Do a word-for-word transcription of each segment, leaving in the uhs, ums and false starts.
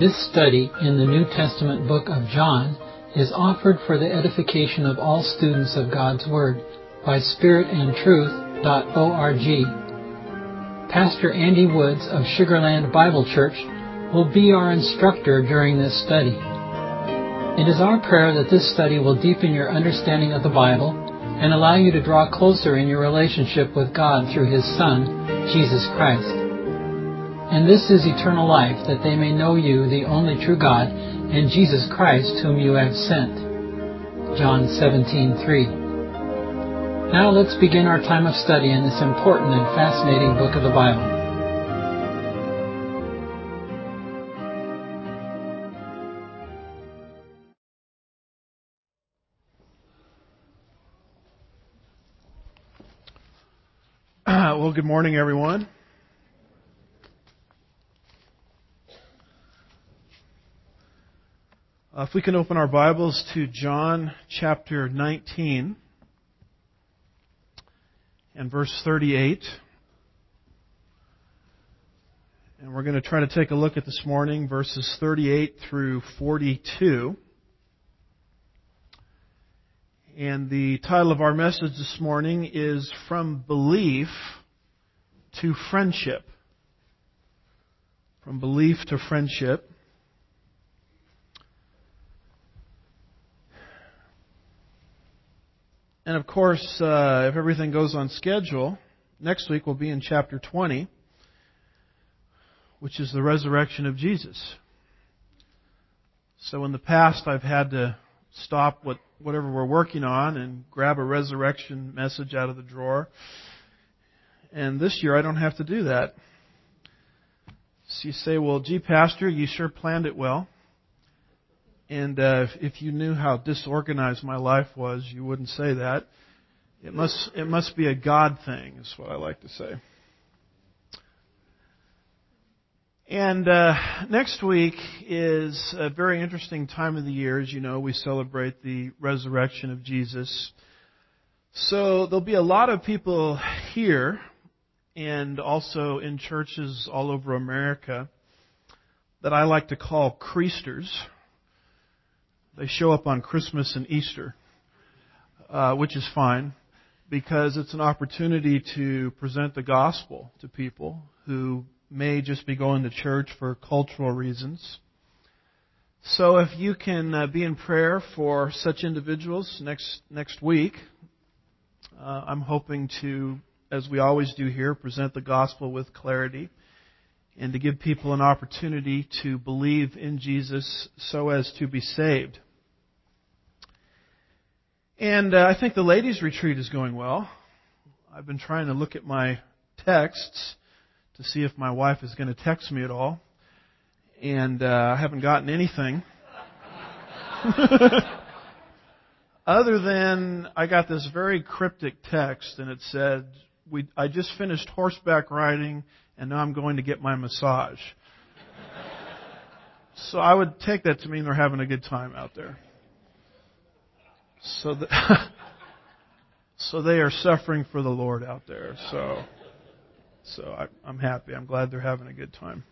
This study in the New Testament book of John is offered for the edification of all students of God's Word by spirit and truth dot org. Pastor Andy Woods of Sugarland Bible Church will be our instructor during this study. It is our prayer that this study will deepen your understanding of the Bible and allow you to draw closer in your relationship with God through His Son, Jesus Christ. And this is eternal life, that they may know you, the only true God, and Jesus Christ, whom you have sent. John seventeen three. Now let's begin our time of study in this important and fascinating book of the Bible. Uh, well, good morning, everyone. Uh, if we can open our Bibles to John chapter nineteen and verse thirty-eight. And we're going to try to take a look at this morning verses thirty-eight through forty-two. And the title of our message this morning is From Belief to Friendship. From Belief to Friendship. And of course, uh, if everything goes on schedule, next week we'll be in chapter twenty, which is the resurrection of Jesus. So in the past, I've had to stop what, whatever we're working on and grab a resurrection message out of the drawer. And this year, I don't have to do that. So you say, well, gee, Pastor, you sure planned it well. And uh, if you knew how disorganized my life was, you wouldn't say that. It must it must be a God thing, is what I like to say. And uh, next week is a very interesting time of the year. As you know, we celebrate the resurrection of Jesus. So there'll be a lot of people here and also in churches all over America that I like to call Creasters. They show up on Christmas and Easter, uh, which is fine, because it's an opportunity to present the gospel to people who may just be going to church for cultural reasons. So if you can uh, be in prayer for such individuals next next week, uh, I'm hoping to, as we always do here, present the gospel with clarity and to give people an opportunity to believe in Jesus so as to be saved. And uh, I think the ladies' retreat is going well. I've been trying to look at my texts to see if my wife is going to text me at all. And uh, I haven't gotten anything. Other than I got this very cryptic text, and it said, "We I just finished horseback riding, and now I'm going to get my massage." So I would take that to mean they're having a good time out there. So, the, so they are suffering for the Lord out there. So, so I, I'm happy. I'm glad they're having a good time.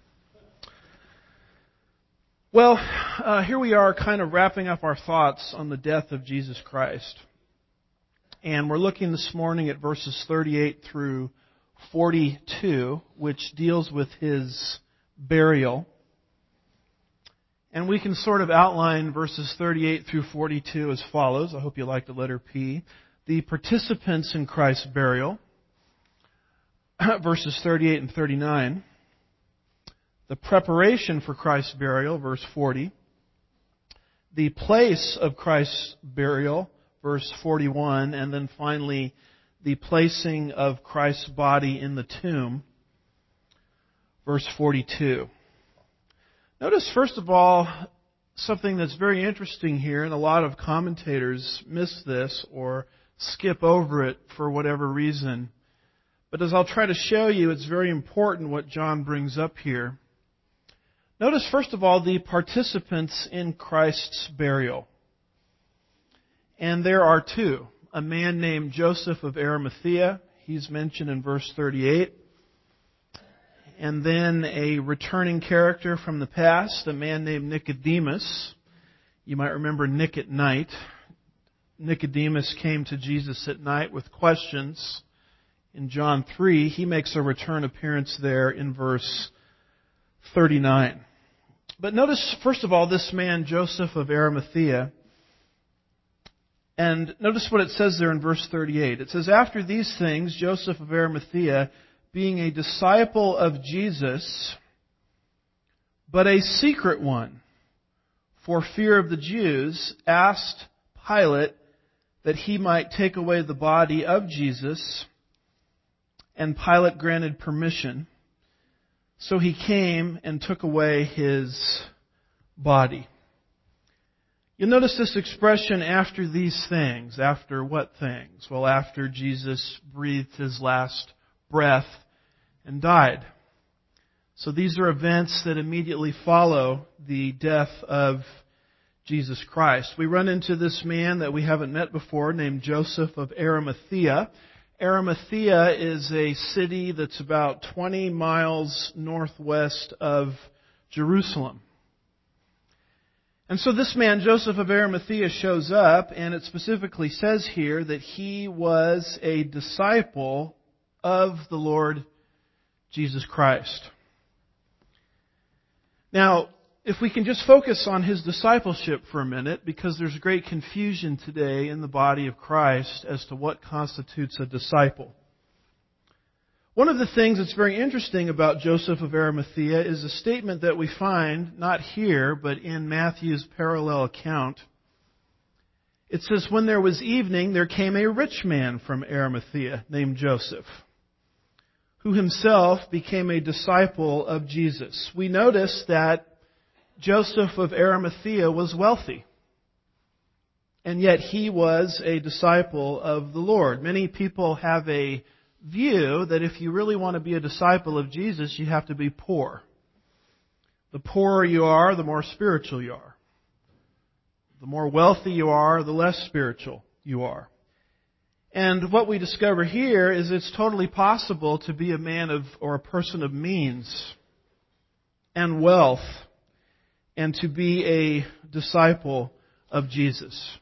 Well, uh, here we are, kind of wrapping up our thoughts on the death of Jesus Christ, and we're looking this morning at verses thirty-eight through forty-two, which deals with His burial. And we can sort of outline verses thirty-eight through forty-two as follows. I hope you like the letter P. The participants in Christ's burial, verses thirty-eight and thirty-nine. The preparation for Christ's burial, verse forty. The place of Christ's burial, verse forty-one. And then finally, the placing of Christ's body in the tomb, verse forty-two. Notice, first of all, something that's very interesting here, and a lot of commentators miss this or skip over it for whatever reason. But as I'll try to show you, it's very important what John brings up here. Notice, first of all, the participants in Christ's burial. And there are two. A man named Joseph of Arimathea. He's mentioned in verse thirty-eight. and then a returning character from the past, a man named Nicodemus. You might remember Nick at night. Nicodemus came to Jesus at night with questions. In John three, he makes a return appearance there in verse thirty-nine. But notice, first of all, this man, Joseph of Arimathea. And notice what it says there in verse thirty-eight. It says, "After these things, Joseph of Arimathea, being a disciple of Jesus, but a secret one, for fear of the Jews, asked Pilate that he might take away the body of Jesus, and Pilate granted permission. So he came and took away his body." You'll notice this expression, "after these things." After what things? Well, after Jesus breathed his last breath and died. So these are events that immediately follow the death of Jesus Christ. We run into this man that we haven't met before named Joseph of Arimathea. Arimathea is a city that's about twenty miles northwest of Jerusalem. And so this man, Joseph of Arimathea, shows up, and it specifically says here that he was a disciple of the Lord Jesus Christ. Now, if we can just focus on his discipleship for a minute, because there's great confusion today in the body of Christ as to what constitutes a disciple. One of the things that's very interesting about Joseph of Arimathea is a statement that we find, not here, but in Matthew's parallel account. It says, "When there was evening, there came a rich man from Arimathea named Joseph, who himself became a disciple of Jesus." We notice that Joseph of Arimathea was wealthy, and yet he was a disciple of the Lord. Many people have a view that if you really want to be a disciple of Jesus, you have to be poor. The poorer you are, the more spiritual you are. The more wealthy you are, the less spiritual you are. And what we discover here is it's totally possible to be a man of, or a person of means and wealth, and to be a disciple of Jesus.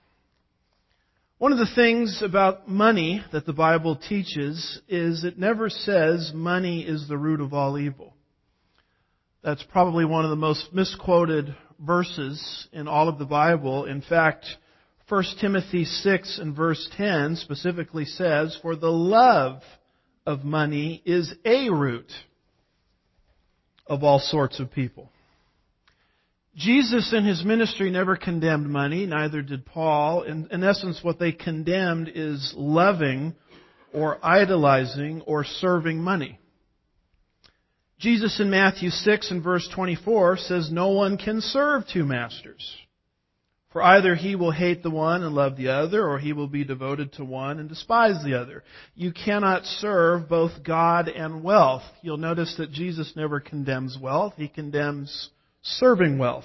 One of the things about money that the Bible teaches is it never says money is the root of all evil. That's probably one of the most misquoted verses in all of the Bible. In fact, First Timothy six and verse ten specifically says, "For the love of money is a root of all sorts of people." Jesus in His ministry never condemned money, neither did Paul. In, in essence, what they condemned is loving or idolizing or serving money. Jesus in Matthew six and verse twenty-four says, "No one can serve two masters. For either he will hate the one and love the other, or he will be devoted to one and despise the other. You cannot serve both God and wealth." You'll notice that Jesus never condemns wealth. He condemns serving wealth.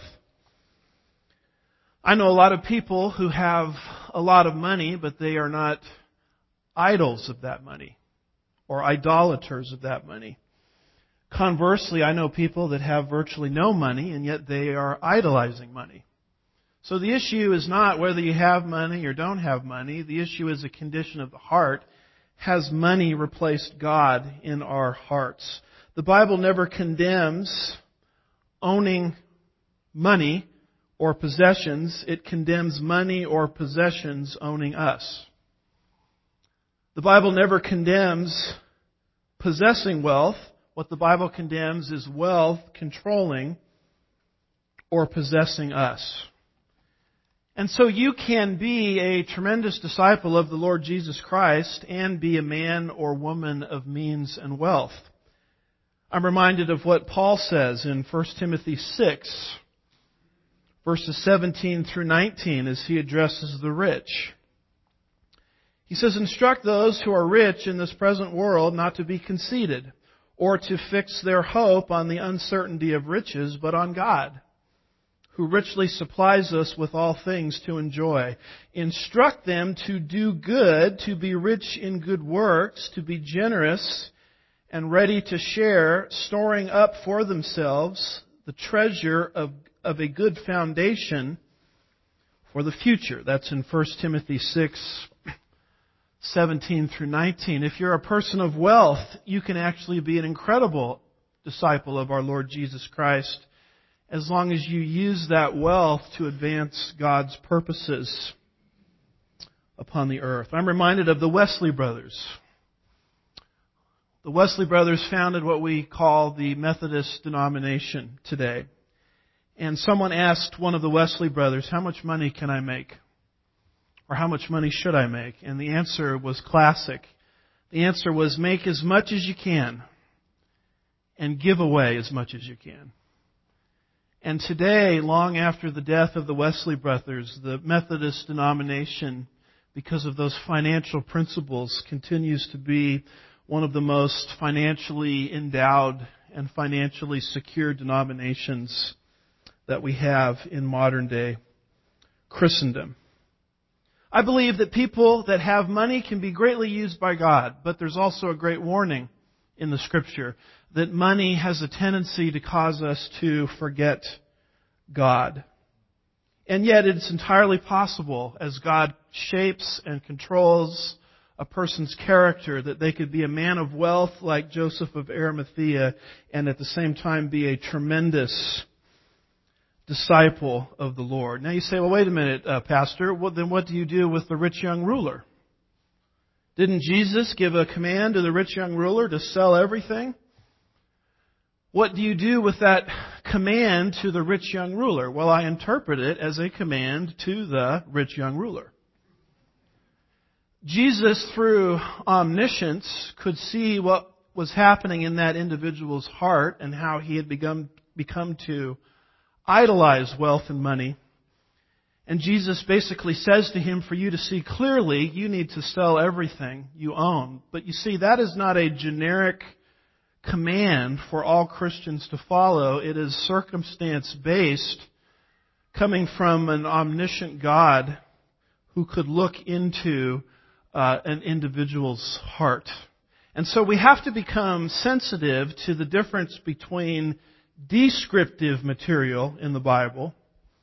I know a lot of people who have a lot of money, but they are not idols of that money or idolaters of that money. Conversely, I know people that have virtually no money, and yet they are idolizing money. So the issue is not whether you have money or don't have money. The issue is a condition of the heart. Has money replaced God in our hearts? The Bible never condemns owning money or possessions. It condemns money or possessions owning us. The Bible never condemns possessing wealth. What the Bible condemns is wealth controlling or possessing us. And so you can be a tremendous disciple of the Lord Jesus Christ and be a man or woman of means and wealth. I'm reminded of what Paul says in First Timothy six, verses seventeen through nineteen, as he addresses the rich. He says, "Instruct those who are rich in this present world not to be conceited, or to fix their hope on the uncertainty of riches, but on God, who richly supplies us with all things to enjoy. Instruct them to do good, to be rich in good works, to be generous, and ready to share, storing up for themselves the treasure of, of a good foundation for the future. That's in First Timothy six, seventeen through nineteen. If you're a person of wealth, you can actually be an incredible disciple of our Lord Jesus Christ as long as you use that wealth to advance God's purposes upon the earth. I'm reminded of the Wesley brothers. The Wesley brothers founded what we call the Methodist denomination today. And someone asked one of the Wesley brothers, how much money can I make? Or how much money should I make? And the answer was classic. The answer was, make as much as you can and give away as much as you can. And today, long after the death of the Wesley brothers, the Methodist denomination, because of those financial principles, continues to be one of the most financially endowed and financially secure denominations that we have in modern day Christendom. I believe that people that have money can be greatly used by God, but there's also a great warning in the Scripture that money has a tendency to cause us to forget God. And yet it's entirely possible, as God shapes and controls a person's character, that they could be a man of wealth like Joseph of Arimathea and at the same time be a tremendous disciple of the Lord. Now you say, well, wait a minute, uh, Pastor, well, then what do you do with the rich young ruler? Didn't Jesus give a command to the rich young ruler to sell everything? What do you do with that command to the rich young ruler? Well, I interpret it as a command to the rich young ruler. Jesus, through omniscience, could see what was happening in that individual's heart and how he had become, become to idolize wealth and money. And Jesus basically says to him, for you to see clearly, you need to sell everything you own. But you see, that is not a generic command for all Christians to follow. It is circumstance-based, coming from an omniscient God who could look into uh, an individual's heart. And so we have to become sensitive to the difference between descriptive material in the Bible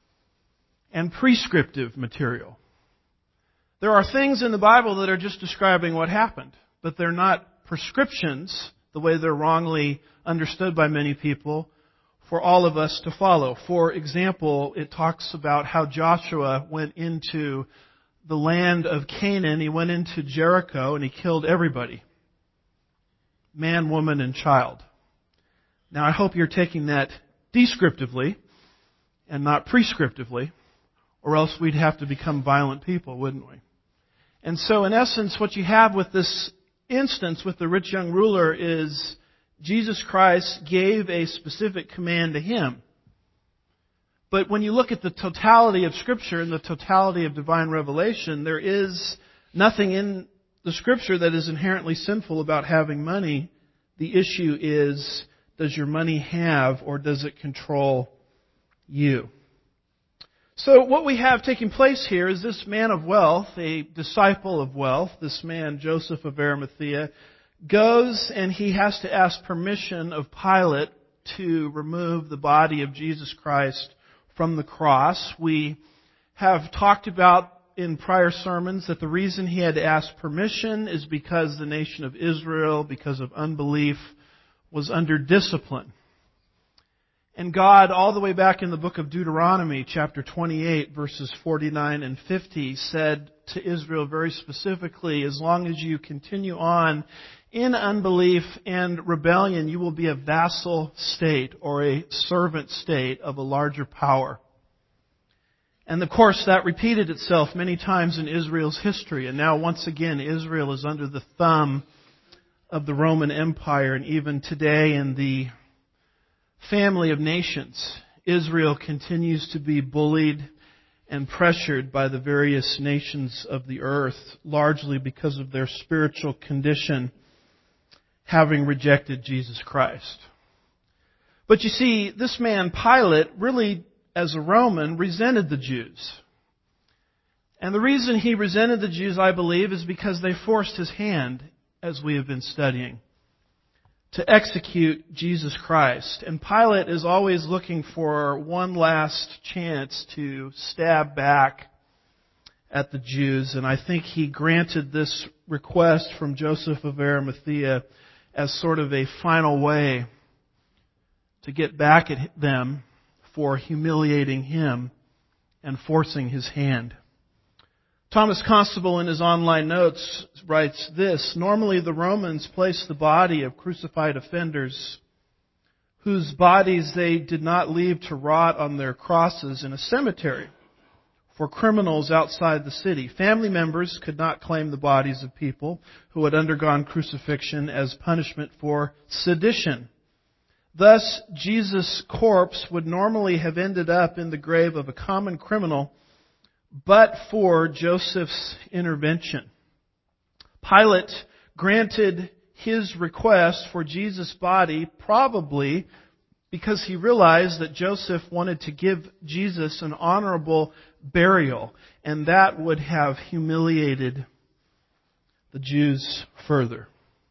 and prescriptive material. There are things in the Bible that are just describing what happened, but they're not prescriptions, the way they're wrongly understood by many people, for all of us to follow. For example, it talks about how Joshua went into the land of Canaan. He went into Jericho and he killed everybody. Man, woman, and child. Now I hope you're taking that descriptively and not prescriptively, or else we'd have to become violent people, wouldn't we? And so in essence, what you have with this instance with the rich young ruler is Jesus Christ gave a specific command to him. But when you look at the totality of Scripture and the totality of divine revelation, there is nothing in the Scripture that is inherently sinful about having money. The issue is, does your money have or does it control you? So what we have taking place here is this man of wealth, a disciple of wealth, this man Joseph of Arimathea, goes and he has to ask permission of Pilate to remove the body of Jesus Christ from the cross. We have talked about in prior sermons that the reason he had to ask permission is because the nation of Israel, because of unbelief, was under discipline. And God, all the way back in the book of Deuteronomy, chapter twenty-eight, verses forty-nine and fifty, said to Israel very specifically, as long as you continue on in unbelief and rebellion, you will be a vassal state or a servant state of a larger power. And of course, that repeated itself many times in Israel's history. And now, once again, Israel is under the thumb of the Roman Empire. And even today in the family of nations, Israel continues to be bullied and pressured by the various nations of the earth, largely because of their spiritual condition, having rejected Jesus Christ. But you see, this man Pilate really, as a Roman, resented the Jews. And the reason he resented the Jews, I believe, is because they forced his hand, as we have been studying. to execute Jesus Christ. And Pilate is always looking for one last chance to stab back at the Jews. And I think he granted this request from Joseph of Arimathea as sort of a final way to get back at them for humiliating him and forcing his hand. Thomas Constable in his online notes writes this: normally the Romans placed the body of crucified offenders whose bodies they did not leave to rot on their crosses in a cemetery for criminals outside the city. Family members could not claim the bodies of people who had undergone crucifixion as punishment for sedition. Thus, Jesus' corpse would normally have ended up in the grave of a common criminal but for Joseph's intervention. Pilate granted his request for Jesus' body probably because he realized that Joseph wanted to give Jesus an honorable burial, and that would have humiliated the Jews further.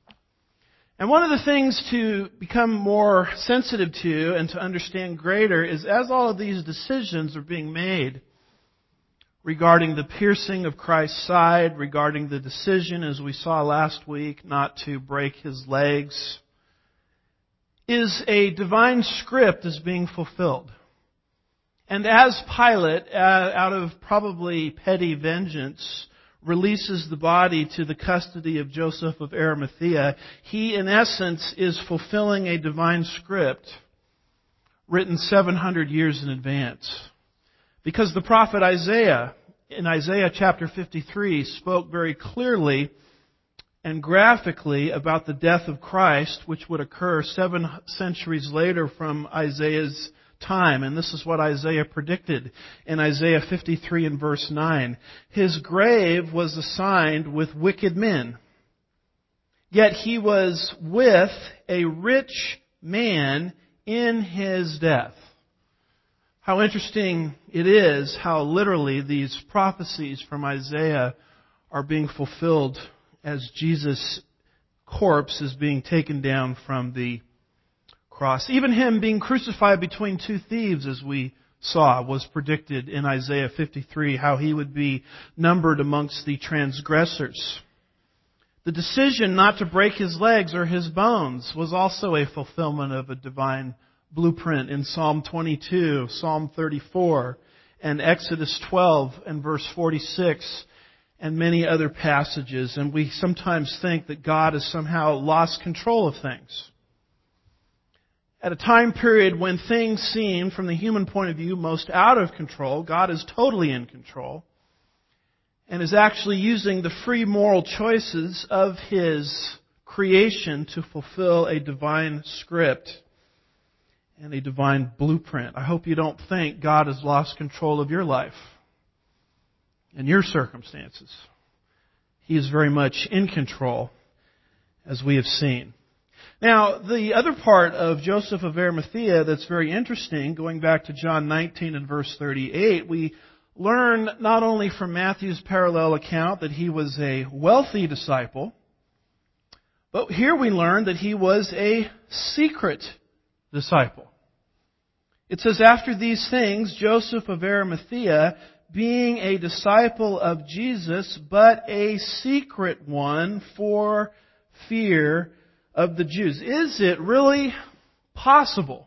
And one of the things to become more sensitive to and to understand greater is as all of these decisions are being made regarding the piercing of Christ's side, regarding the decision, as we saw last week, not to break his legs, is a divine script is being fulfilled. And as Pilate, out of probably petty vengeance, releases the body to the custody of Joseph of Arimathea, he in essence is fulfilling a divine script written seven hundred years in advance. Because the prophet Isaiah, in Isaiah chapter fifty-three, spoke very clearly and graphically about the death of Christ, which would occur seven centuries later from Isaiah's time. And this is what Isaiah predicted in Isaiah fifty-three and verse nine. His grave was assigned with wicked men, yet he was with a rich man in his death. How interesting it is how literally these prophecies from Isaiah are being fulfilled as Jesus' corpse is being taken down from the cross. Even him being crucified between two thieves, as we saw, was predicted in Isaiah fifty-three, how he would be numbered amongst the transgressors. The decision not to break his legs or his bones was also a fulfillment of a divine blueprint in Psalm twenty-two, Psalm thirty-four, and Exodus twelve and verse forty-six, and many other passages. And we sometimes think that God has somehow lost control of things. At a time period when things seem, from the human point of view, most out of control, God is totally in control and is actually using the free moral choices of His creation to fulfill a divine script and a divine blueprint. I hope you don't think God has lost control of your life and your circumstances. He is very much in control, as we have seen. Now, the other part of Joseph of Arimathea that's very interesting, going back to John nineteen and verse thirty-eight, we learn not only from Matthew's parallel account that he was a wealthy disciple, but here we learn that he was a secret disciple. It says, after these things, Joseph of Arimathea, being a disciple of Jesus, but a secret one for fear of the Jews. Is it really possible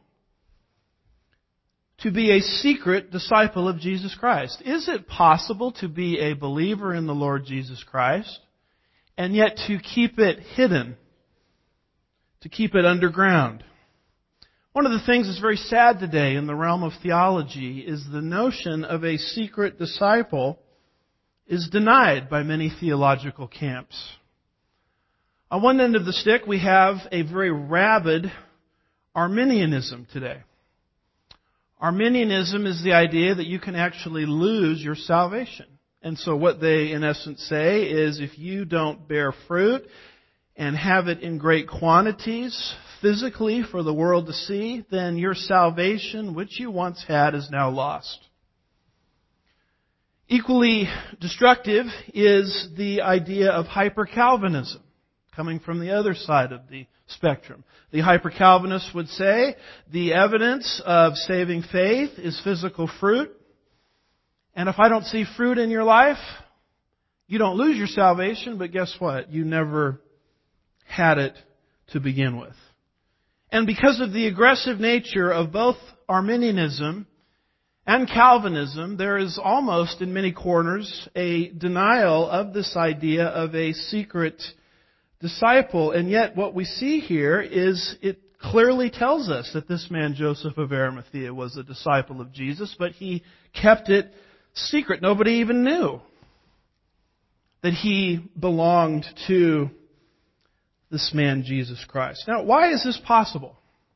to be a secret disciple of Jesus Christ? Is it possible to be a believer in the Lord Jesus Christ and yet to keep it hidden, to keep it underground? One of the things that's very sad today in the realm of theology is the notion of a secret disciple is denied by many theological camps. On one end of the stick, we have a very rabid Arminianism today. Arminianism is the idea that you can actually lose your salvation. And so what they, in essence, say is if you don't bear fruit and have it in great quantities physically for the world to see, then your salvation, which you once had, is now lost. Equally destructive is the idea of hyper-Calvinism. coming from the other side of the spectrum. The hyper-Calvinists would say the evidence of saving faith is physical fruit. And if I don't see fruit in your life, you don't lose your salvation, but guess what? You never had it to begin with. And because of the aggressive nature of both Arminianism and Calvinism, there is almost, in many corners, a denial of this idea of a secret disciple. And yet what we see here is it clearly tells us that this man Joseph of Arimathea was a disciple of Jesus, but he kept it secret. Nobody even knew that he belonged to this man Jesus Christ. Now, why is this possible?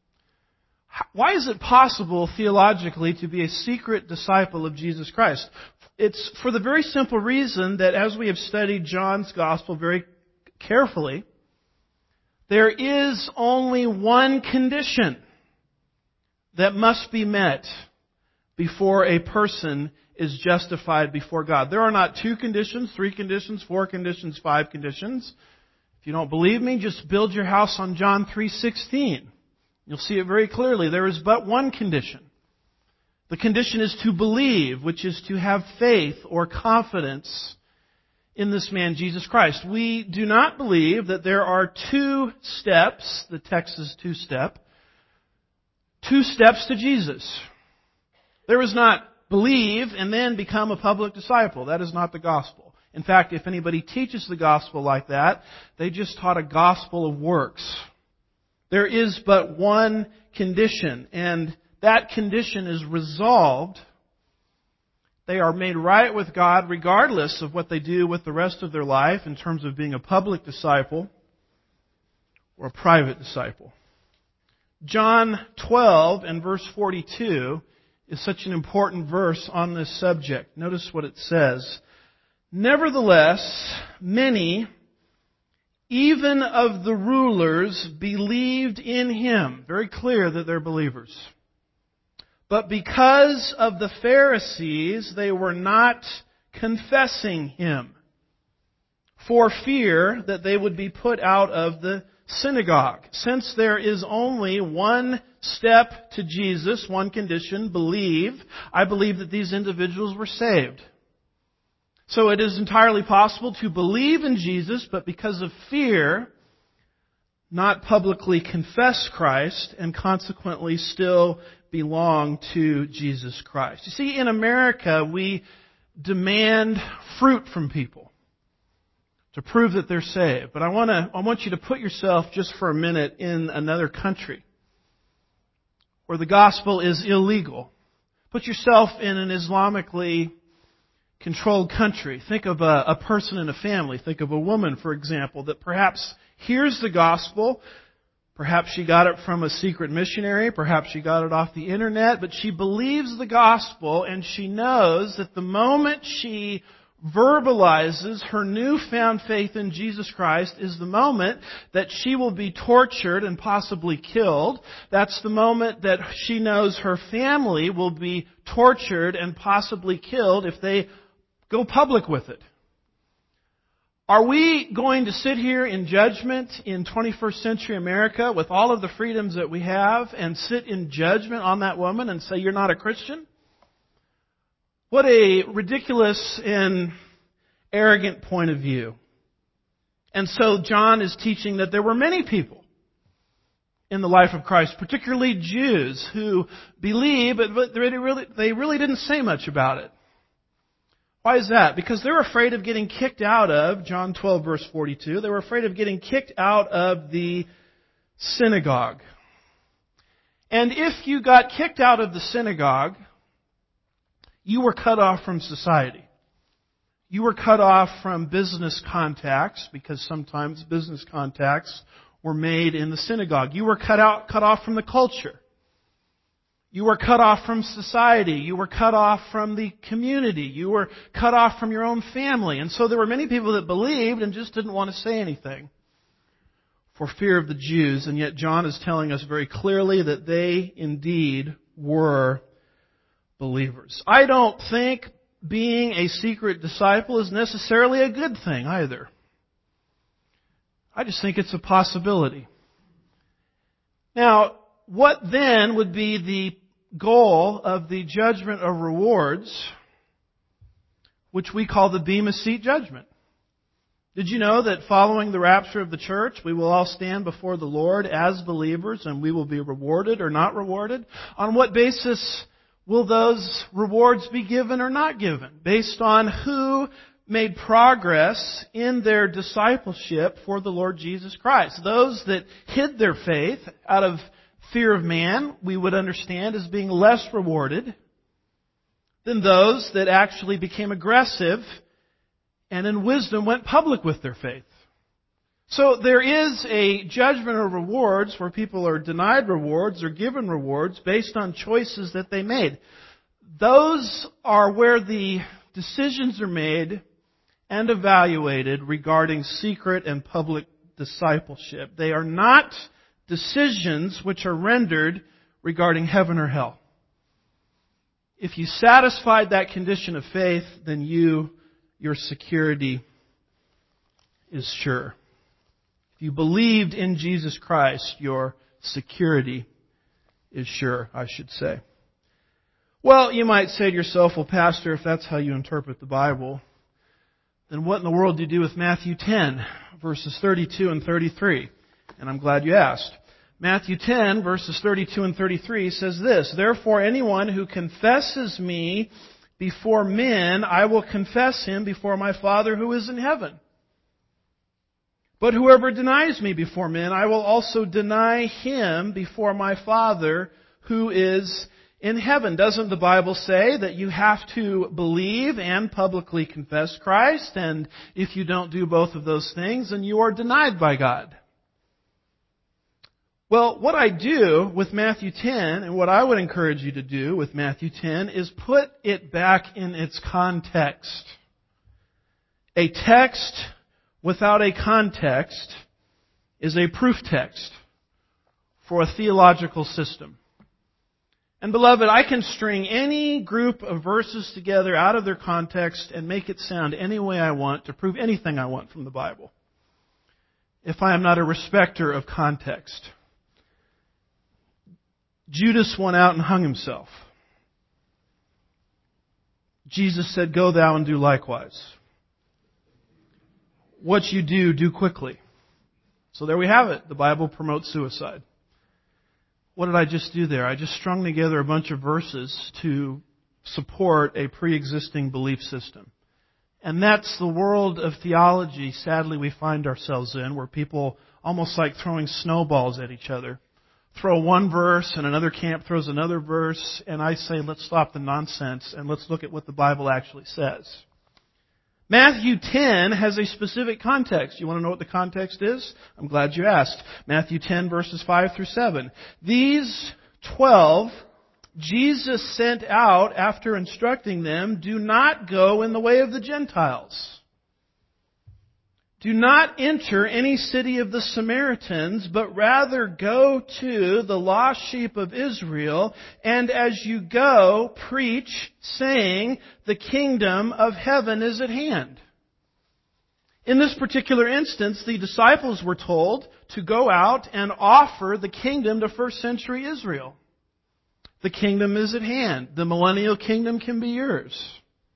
Why is it possible theologically to be a secret disciple of Jesus Christ? It's for the very simple reason that as we have studied John's Gospel very carefully, there is only one condition that must be met before a person is justified before God. There are not two conditions, three conditions, four conditions, five conditions. If you don't believe me, just build your house on John three sixteen. You'll see it very clearly. There is but one condition. The condition is to believe, which is to have faith or confidence in this man Jesus Christ. We do not believe that there are two steps, the text is two-step, two steps to Jesus. There is not believe and then become a public disciple. That is not the gospel. In fact, if anybody teaches the gospel like that, they just taught a gospel of works. There is but one condition, and that condition is resolved. They are made right with God regardless of what they do with the rest of their life in terms of being a public disciple or a private disciple. John twelve and verse forty-two is such an important verse on this subject. Notice what it says. Nevertheless, many, even of the rulers, believed in Him. Very clear that they're believers. But because of the Pharisees, they were not confessing Him, for fear that they would be put out of the synagogue. Since there is only one step to Jesus, one condition, believe, I believe that these individuals were saved. So it is entirely possible to believe in Jesus, but because of fear, not publicly confess Christ and consequently still belong to Jesus Christ. You see, in America, we demand fruit from people to prove that they're saved. But I want to, I want you to put yourself just for a minute in another country where the gospel is illegal. Put yourself in an Islamically controlled country. Think of a, a person in a family. Think of a woman, for example, that perhaps hears the gospel. Perhaps she got it from a secret missionary. Perhaps she got it off the internet. But she believes the gospel, and she knows that the moment she verbalizes her newfound faith in Jesus Christ is the moment that she will be tortured and possibly killed. That's the moment that she knows her family will be tortured and possibly killed if they go public with it. Are we going to sit here in judgment in twenty-first century America with all of the freedoms that we have and sit in judgment on that woman and say, you're not a Christian? What a ridiculous and arrogant point of view. And so John is teaching that there were many people in the life of Christ, particularly Jews, who believe, but they really, they really didn't say much about it. Why is that? Because they're afraid of getting kicked out of, John twelve verse forty-two, they were afraid of getting kicked out of the synagogue. And if you got kicked out of the synagogue, you were cut off from society. You were cut off from business contacts, because sometimes business contacts were made in the synagogue. You were cut out, cut off from the culture. You were cut off from society. You were cut off from the community. You were cut off from your own family. And so there were many people that believed and just didn't want to say anything for fear of the Jews. And yet John is telling us very clearly that they indeed were believers. I don't think being a secret disciple is necessarily a good thing either. I just think it's a possibility. Now, what then would be the goal of the judgment of rewards, which we call the Bema Seat judgment? Did you know that following the rapture of the church, we will all stand before the Lord as believers and we will be rewarded or not rewarded? On what basis will those rewards be given or not given? Based on who made progress in their discipleship for the Lord Jesus Christ. Those that hid their faith out of fear of man, we would understand as being less rewarded than those that actually became aggressive and in wisdom went public with their faith. So there is a judgment of rewards where people are denied rewards or given rewards based on choices that they made. Those are where the decisions are made and evaluated regarding secret and public discipleship. They are not decisions which are rendered regarding heaven or hell. If you satisfied that condition of faith, then you your security is sure. If you believed in Jesus Christ, your security is sure, I should say. Well, you might say to yourself, well, Pastor, if that's how you interpret the Bible, then what in the world do you do with Matthew ten, verses thirty-two and thirty-three? And I'm glad you asked. Matthew ten, verses thirty-two and thirty-three says this, "Therefore anyone who confesses me before men, I will confess him before my Father who is in heaven. But whoever denies me before men, I will also deny him before my Father who is in heaven." Doesn't the Bible say that you have to believe and publicly confess Christ? And if you don't do both of those things, then you are denied by God. Well, what I do with Matthew ten, and what I would encourage you to do with Matthew ten, is put it back in its context. A text without a context is a proof text for a theological system. And beloved, I can string any group of verses together out of their context and make it sound any way I want to prove anything I want from the Bible, if I am not a respecter of context. Judas went out and hung himself. Jesus said, "Go thou and do likewise." What you do, do quickly. So there we have it. The Bible promotes suicide. What did I just do there? I just strung together a bunch of verses to support a pre-existing belief system. And that's the world of theology, sadly, we find ourselves in, where people almost like throwing snowballs at each other. Throw one verse and another camp throws another verse, and I say, let's stop the nonsense and let's look at what the Bible actually says. Matthew ten has a specific context. You want to know what the context is? I'm glad you asked. Matthew ten, verses five through seven. These twelve Jesus sent out after instructing them, "Do not go in the way of the Gentiles. Do not enter any city of the Samaritans, but rather go to the lost sheep of Israel, and as you go, preach, saying, the kingdom of heaven is at hand." In this particular instance, the disciples were told to go out and offer the kingdom to first century Israel. The kingdom is at hand. The millennial kingdom can be yours.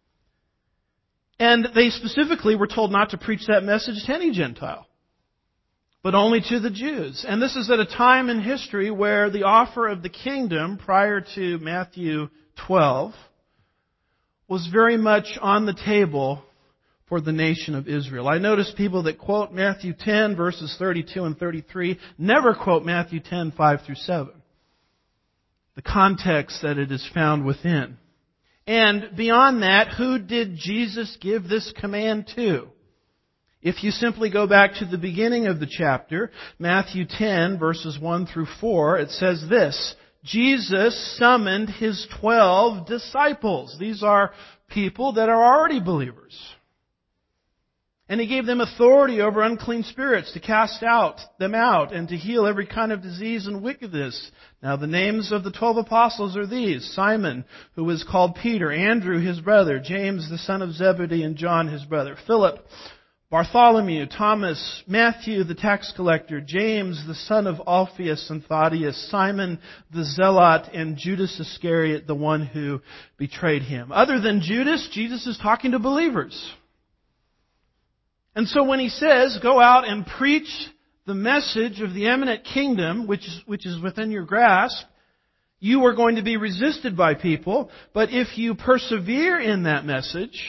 And they specifically were told not to preach that message to any Gentile, but only to the Jews. And this is at a time in history where the offer of the kingdom, prior to Matthew twelve, was very much on the table for the nation of Israel. I notice people that quote Matthew ten, verses thirty-two and thirty-three, never quote Matthew ten, five through seven. The context that it is found within. And beyond that, who did Jesus give this command to? If you simply go back to the beginning of the chapter, Matthew ten, verses one through four, it says this: Jesus summoned His twelve disciples. These are people that are already believers. And He gave them authority over unclean spirits to cast out them out and to heal every kind of disease and wickedness. Now the names of the twelve apostles are these: Simon, who is called Peter, Andrew his brother, James the son of Zebedee, and John his brother, Philip, Bartholomew, Thomas, Matthew the tax collector, James the son of Alphaeus and Thaddeus, Simon the Zealot, and Judas Iscariot, the one who betrayed him. Other than Judas, Jesus is talking to believers. And so when he says, go out and preach the message of the imminent kingdom, which is, which is within your grasp, you are going to be resisted by people, but if you persevere in that message,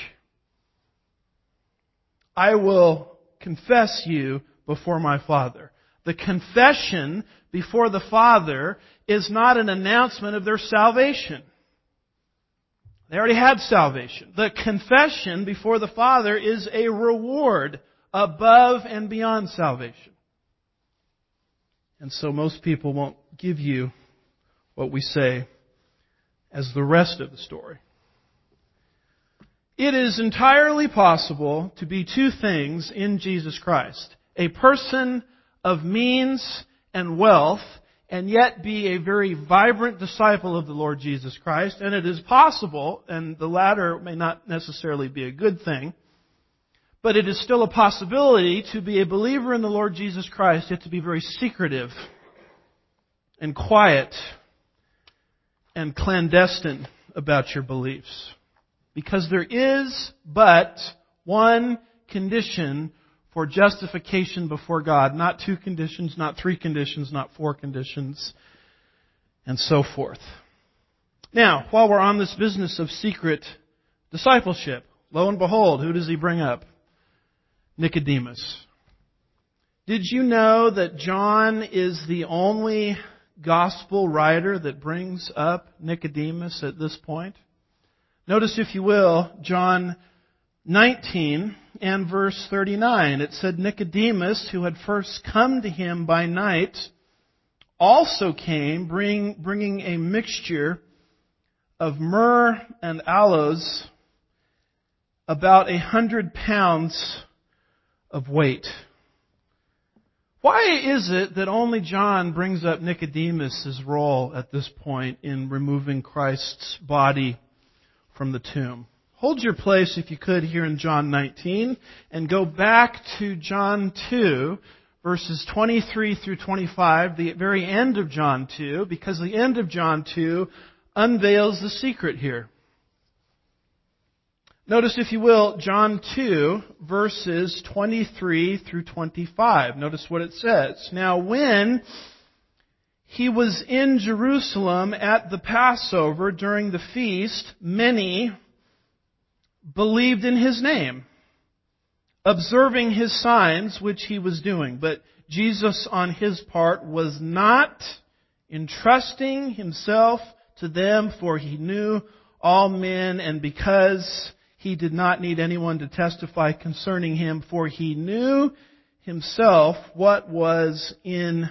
I will confess you before my Father. The confession before the Father is not an announcement of their salvation. They already had salvation. The confession before the Father is a reward above and beyond salvation. And so most people won't give you what we say as the rest of the story. It is entirely possible to be two things in Jesus Christ. A person of means and wealth, and yet be a very vibrant disciple of the Lord Jesus Christ. And it is possible, and the latter may not necessarily be a good thing, but it is still a possibility to be a believer in the Lord Jesus Christ, yet to be very secretive and quiet and clandestine about your beliefs. Because there is but one condition for justification before God. Not two conditions, not three conditions, not four conditions, and so forth. Now, while we're on this business of secret discipleship, lo and behold, who does he bring up? Nicodemus. Did you know that John is the only gospel writer that brings up Nicodemus at this point? Notice, if you will, John nineteen and verse thirty-nine. It said, Nicodemus, who had first come to him by night, also came, bring, bringing a mixture of myrrh and aloes, about a hundred pounds of weight. Why is it that only John brings up Nicodemus' role at this point in removing Christ's body from the tomb? Hold your place, if you could, here in John nineteen, and go back to John two, verses twenty-three through twenty-five, the very end of John two, because the end of John two unveils the secret here. Notice, if you will, John two, verses twenty-three through twenty-five. Notice what it says. Now, when he was in Jerusalem at the Passover during the feast, many believed in his name, observing his signs which he was doing. But Jesus, on his part, was not entrusting himself to them, for he knew all men, and because he did not need anyone to testify concerning him, for he knew himself what was in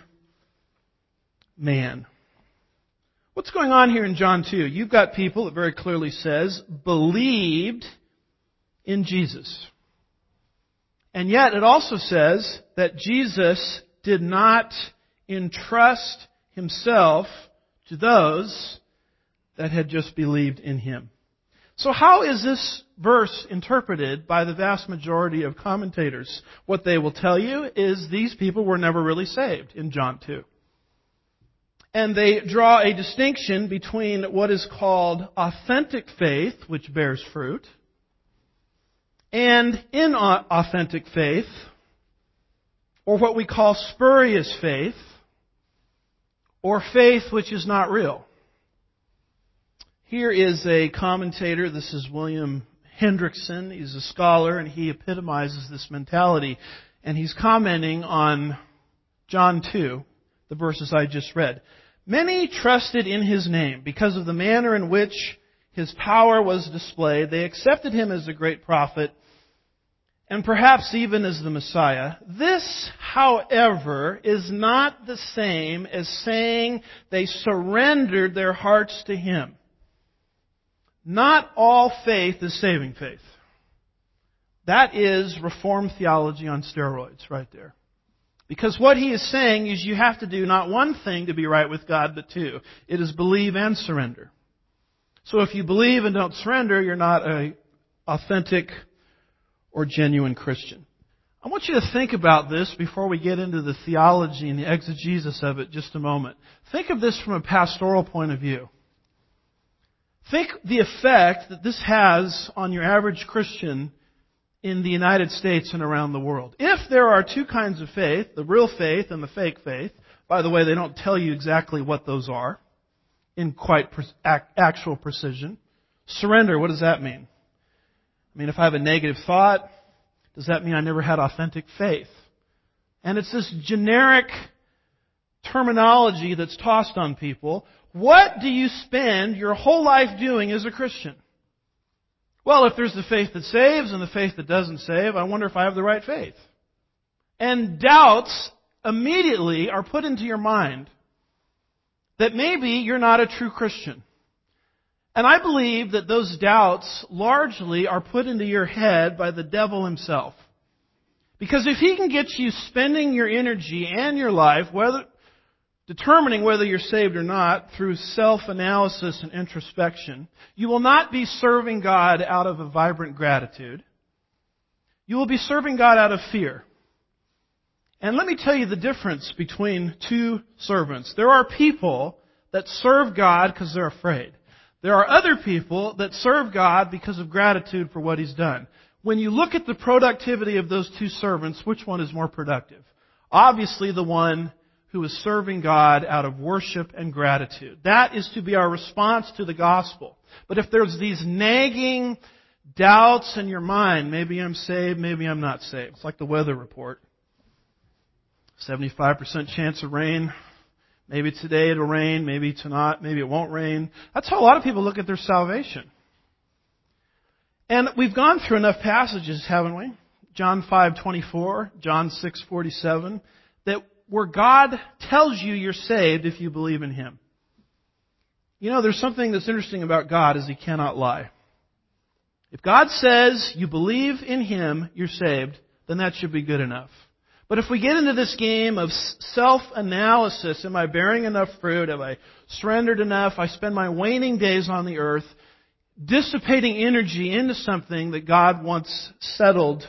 man. What's going on here in John two? You've got people, it very clearly says, believed in Jesus. And yet it also says that Jesus did not entrust himself to those that had just believed in him. So how is this verse interpreted by the vast majority of commentators? What they will tell you is these people were never really saved in John two. And they draw a distinction between what is called authentic faith, which bears fruit, and inauthentic faith, or what we call spurious faith, or faith which is not real. Here is a commentator, this is William Hendrickson, he's a scholar, and he epitomizes this mentality. And he's commenting on John two, the verses I just read. Many trusted in his name because of the manner in which his power was displayed. They accepted him as a great prophet, and perhaps even as the Messiah. This, however, is not the same as saying they surrendered their hearts to him. Not all faith is saving faith. That is Reformed theology on steroids right there. Because what he is saying is you have to do not one thing to be right with God, but two. It is believe and surrender. So if you believe and don't surrender, you're not an authentic or genuine Christian. I want you to think about this before we get into the theology and the exegesis of it just a moment. Think of this from a pastoral point of view. Think the effect that this has on your average Christian in the United States and around the world. If there are two kinds of faith, the real faith and the fake faith, by the way, they don't tell you exactly what those are in quite pre- actual precision. Surrender, what does that mean? I mean, if I have a negative thought, does that mean I never had authentic faith? And it's this generic terminology that's tossed on people. What do you spend your whole life doing as a Christian? Well, if there's the faith that saves and the faith that doesn't save, I wonder if I have the right faith. And doubts immediately are put into your mind that maybe you're not a true Christian. And I believe that those doubts largely are put into your head by the devil himself. Because if he can get you spending your energy and your life, whether determining whether you're saved or not through self-analysis and introspection, you will not be serving God out of a vibrant gratitude. You will be serving God out of fear. And let me tell you the difference between two servants. There are people that serve God because they're afraid. There are other people that serve God because of gratitude for what He's done. When you look at the productivity of those two servants, which one is more productive? Obviously the one who is serving God out of worship and gratitude. That is to be our response to the gospel. But if there's these nagging doubts in your mind, maybe I'm saved, maybe I'm not saved. It's like the weather report. seventy-five percent chance of rain. Maybe today it'll rain, maybe tonight, maybe it won't rain. That's how a lot of people look at their salvation. And we've gone through enough passages, haven't we? John five twenty-four, John six forty-seven, that where God tells you you're saved if you believe in Him. You know, there's something that's interesting about God is He cannot lie. If God says you believe in Him, you're saved, then that should be good enough. But if we get into this game of self-analysis, am I bearing enough fruit? Have I surrendered enough? I spend my waning days on the earth dissipating energy into something that God wants settled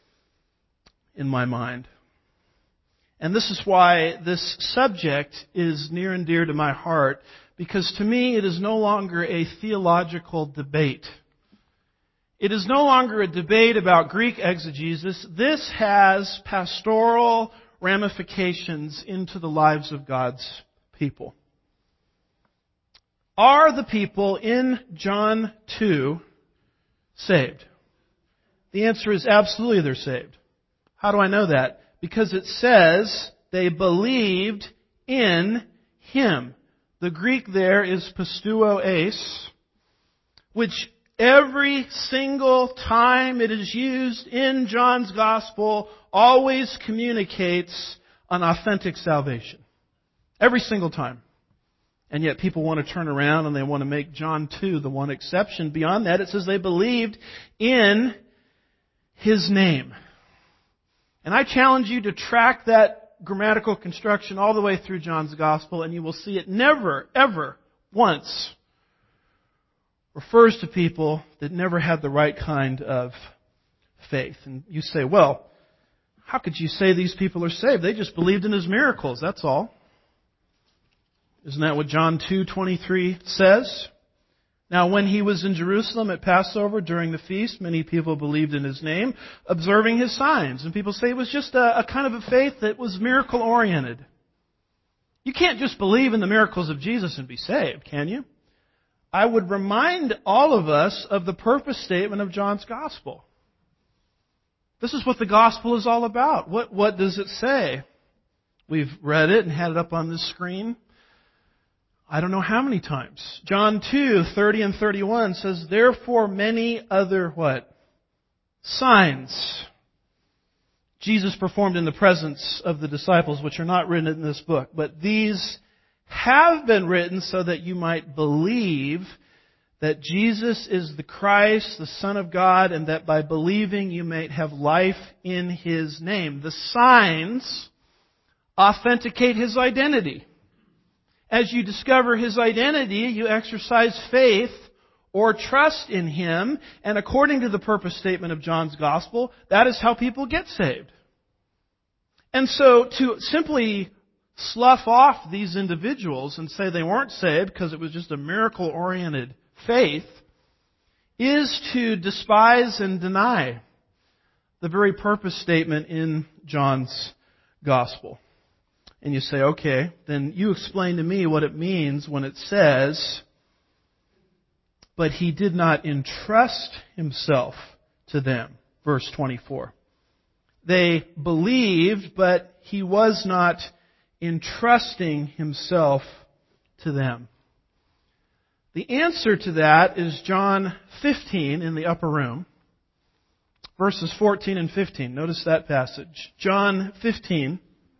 in my mind. And this is why this subject is near and dear to my heart, because to me it is no longer a theological debate. It is no longer a debate about Greek exegesis. This has pastoral ramifications into the lives of God's people. Are the people in John two saved? The answer is absolutely they're saved. How do I know that? Because it says they believed in Him. The Greek there is pisteuo eis, which every single time it is used in John's Gospel always communicates an authentic salvation. Every single time. And yet people want to turn around and they want to make John two the one exception. Beyond that, it says they believed in His name. And I challenge you to track that grammatical construction all the way through John's Gospel, and you will see it never, ever, once refers to people that never had the right kind of faith. And you say, well, how could you say these people are saved? They just believed in His miracles, that's all. Isn't that what John two twenty-three says? Now, when He was in Jerusalem at Passover during the feast, many people believed in His name, observing His signs. And people say it was just a, a kind of a faith that was miracle-oriented. You can't just believe in the miracles of Jesus and be saved, can you? I would remind all of us of the purpose statement of John's Gospel. This is what the Gospel is all about. What, what does it say? We've read it and had it up on this screen I don't know how many times. John two thirty and thirty-one says, therefore many other what? Signs Jesus performed in the presence of the disciples, which are not written in this book. But these have been written so that you might believe that Jesus is the Christ, the Son of God, and that by believing you may have life in His name. The signs authenticate His identity. As you discover His identity, you exercise faith or trust in Him, and according to the purpose statement of John's Gospel, that is how people get saved. And so to simply slough off these individuals and say they weren't saved because it was just a miracle-oriented faith is to despise and deny the very purpose statement in John's Gospel. And you say, okay, then you explain to me what it means when it says, but he did not entrust himself to them. Verse twenty-four. They believed, but he was not entrusting himself to them. The answer to that is John fifteen in the upper room, verses fourteen and fifteen. Notice that passage. John fifteen,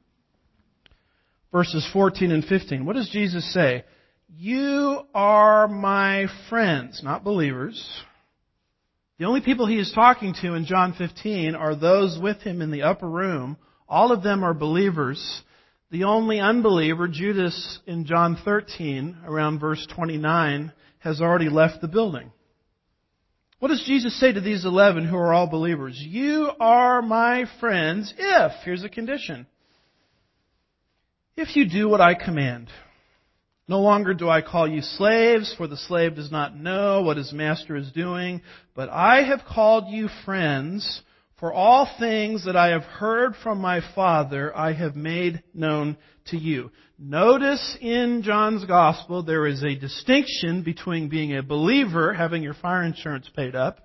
verses fourteen and fifteen. What does Jesus say? You are my friends, not believers. The only people he is talking to in John fifteen are those with him in the upper room. All of them are believers. The only unbeliever, Judas, in John thirteen, around verse twenty-nine, has already left the building. What does Jesus say to these eleven who are all believers? You are my friends if, here's a condition, if you do what I command. No longer do I call you slaves, for the slave does not know what his master is doing, but I have called you friends. For all things that I have heard from my Father, I have made known to you. Notice in John's Gospel there is a distinction between being a believer, having your fire insurance paid up,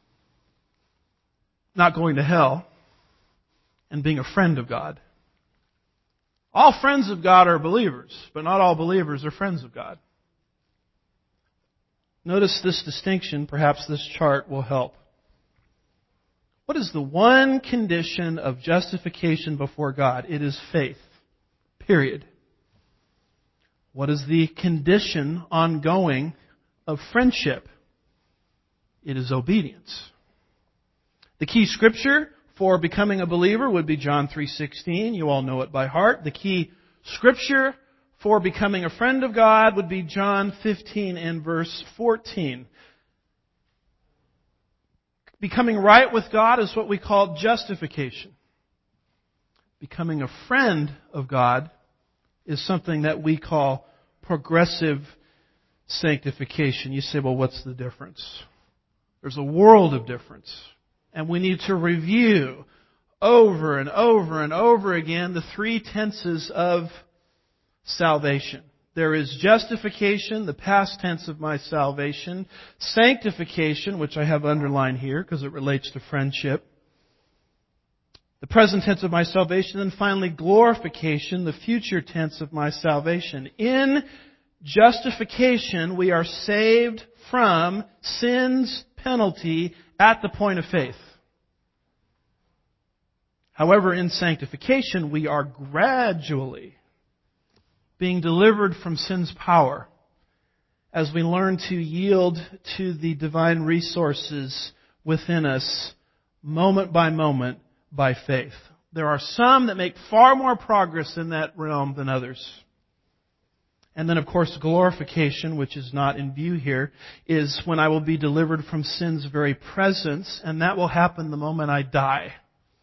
not going to hell, and being a friend of God. All friends of God are believers, but not all believers are friends of God. Notice this distinction. Perhaps this chart will help. What is the one condition of justification before God? It is faith. Period. What is the condition ongoing of friendship? It is obedience. The key scripture for becoming a believer would be John three sixteen. You all know it by heart. The key scripture for becoming a friend of God would be John fifteen and verse fourteen. Becoming right with God is what we call justification. Becoming a friend of God is something that we call progressive sanctification. You say, well, what's the difference? There's a world of difference. And we need to review over and over and over again the three tenses of salvation. There is justification, the past tense of my salvation. Sanctification, which I have underlined here because it relates to friendship. The present tense of my salvation. And finally, glorification, the future tense of my salvation. In justification, we are saved from sin's penalty at the point of faith. However, in sanctification, we are gradually being delivered from sin's power as we learn to yield to the divine resources within us moment by moment by faith. There are some that make far more progress in that realm than others. And then, of course, glorification, which is not in view here, is when I will be delivered from sin's very presence, and that will happen the moment I die.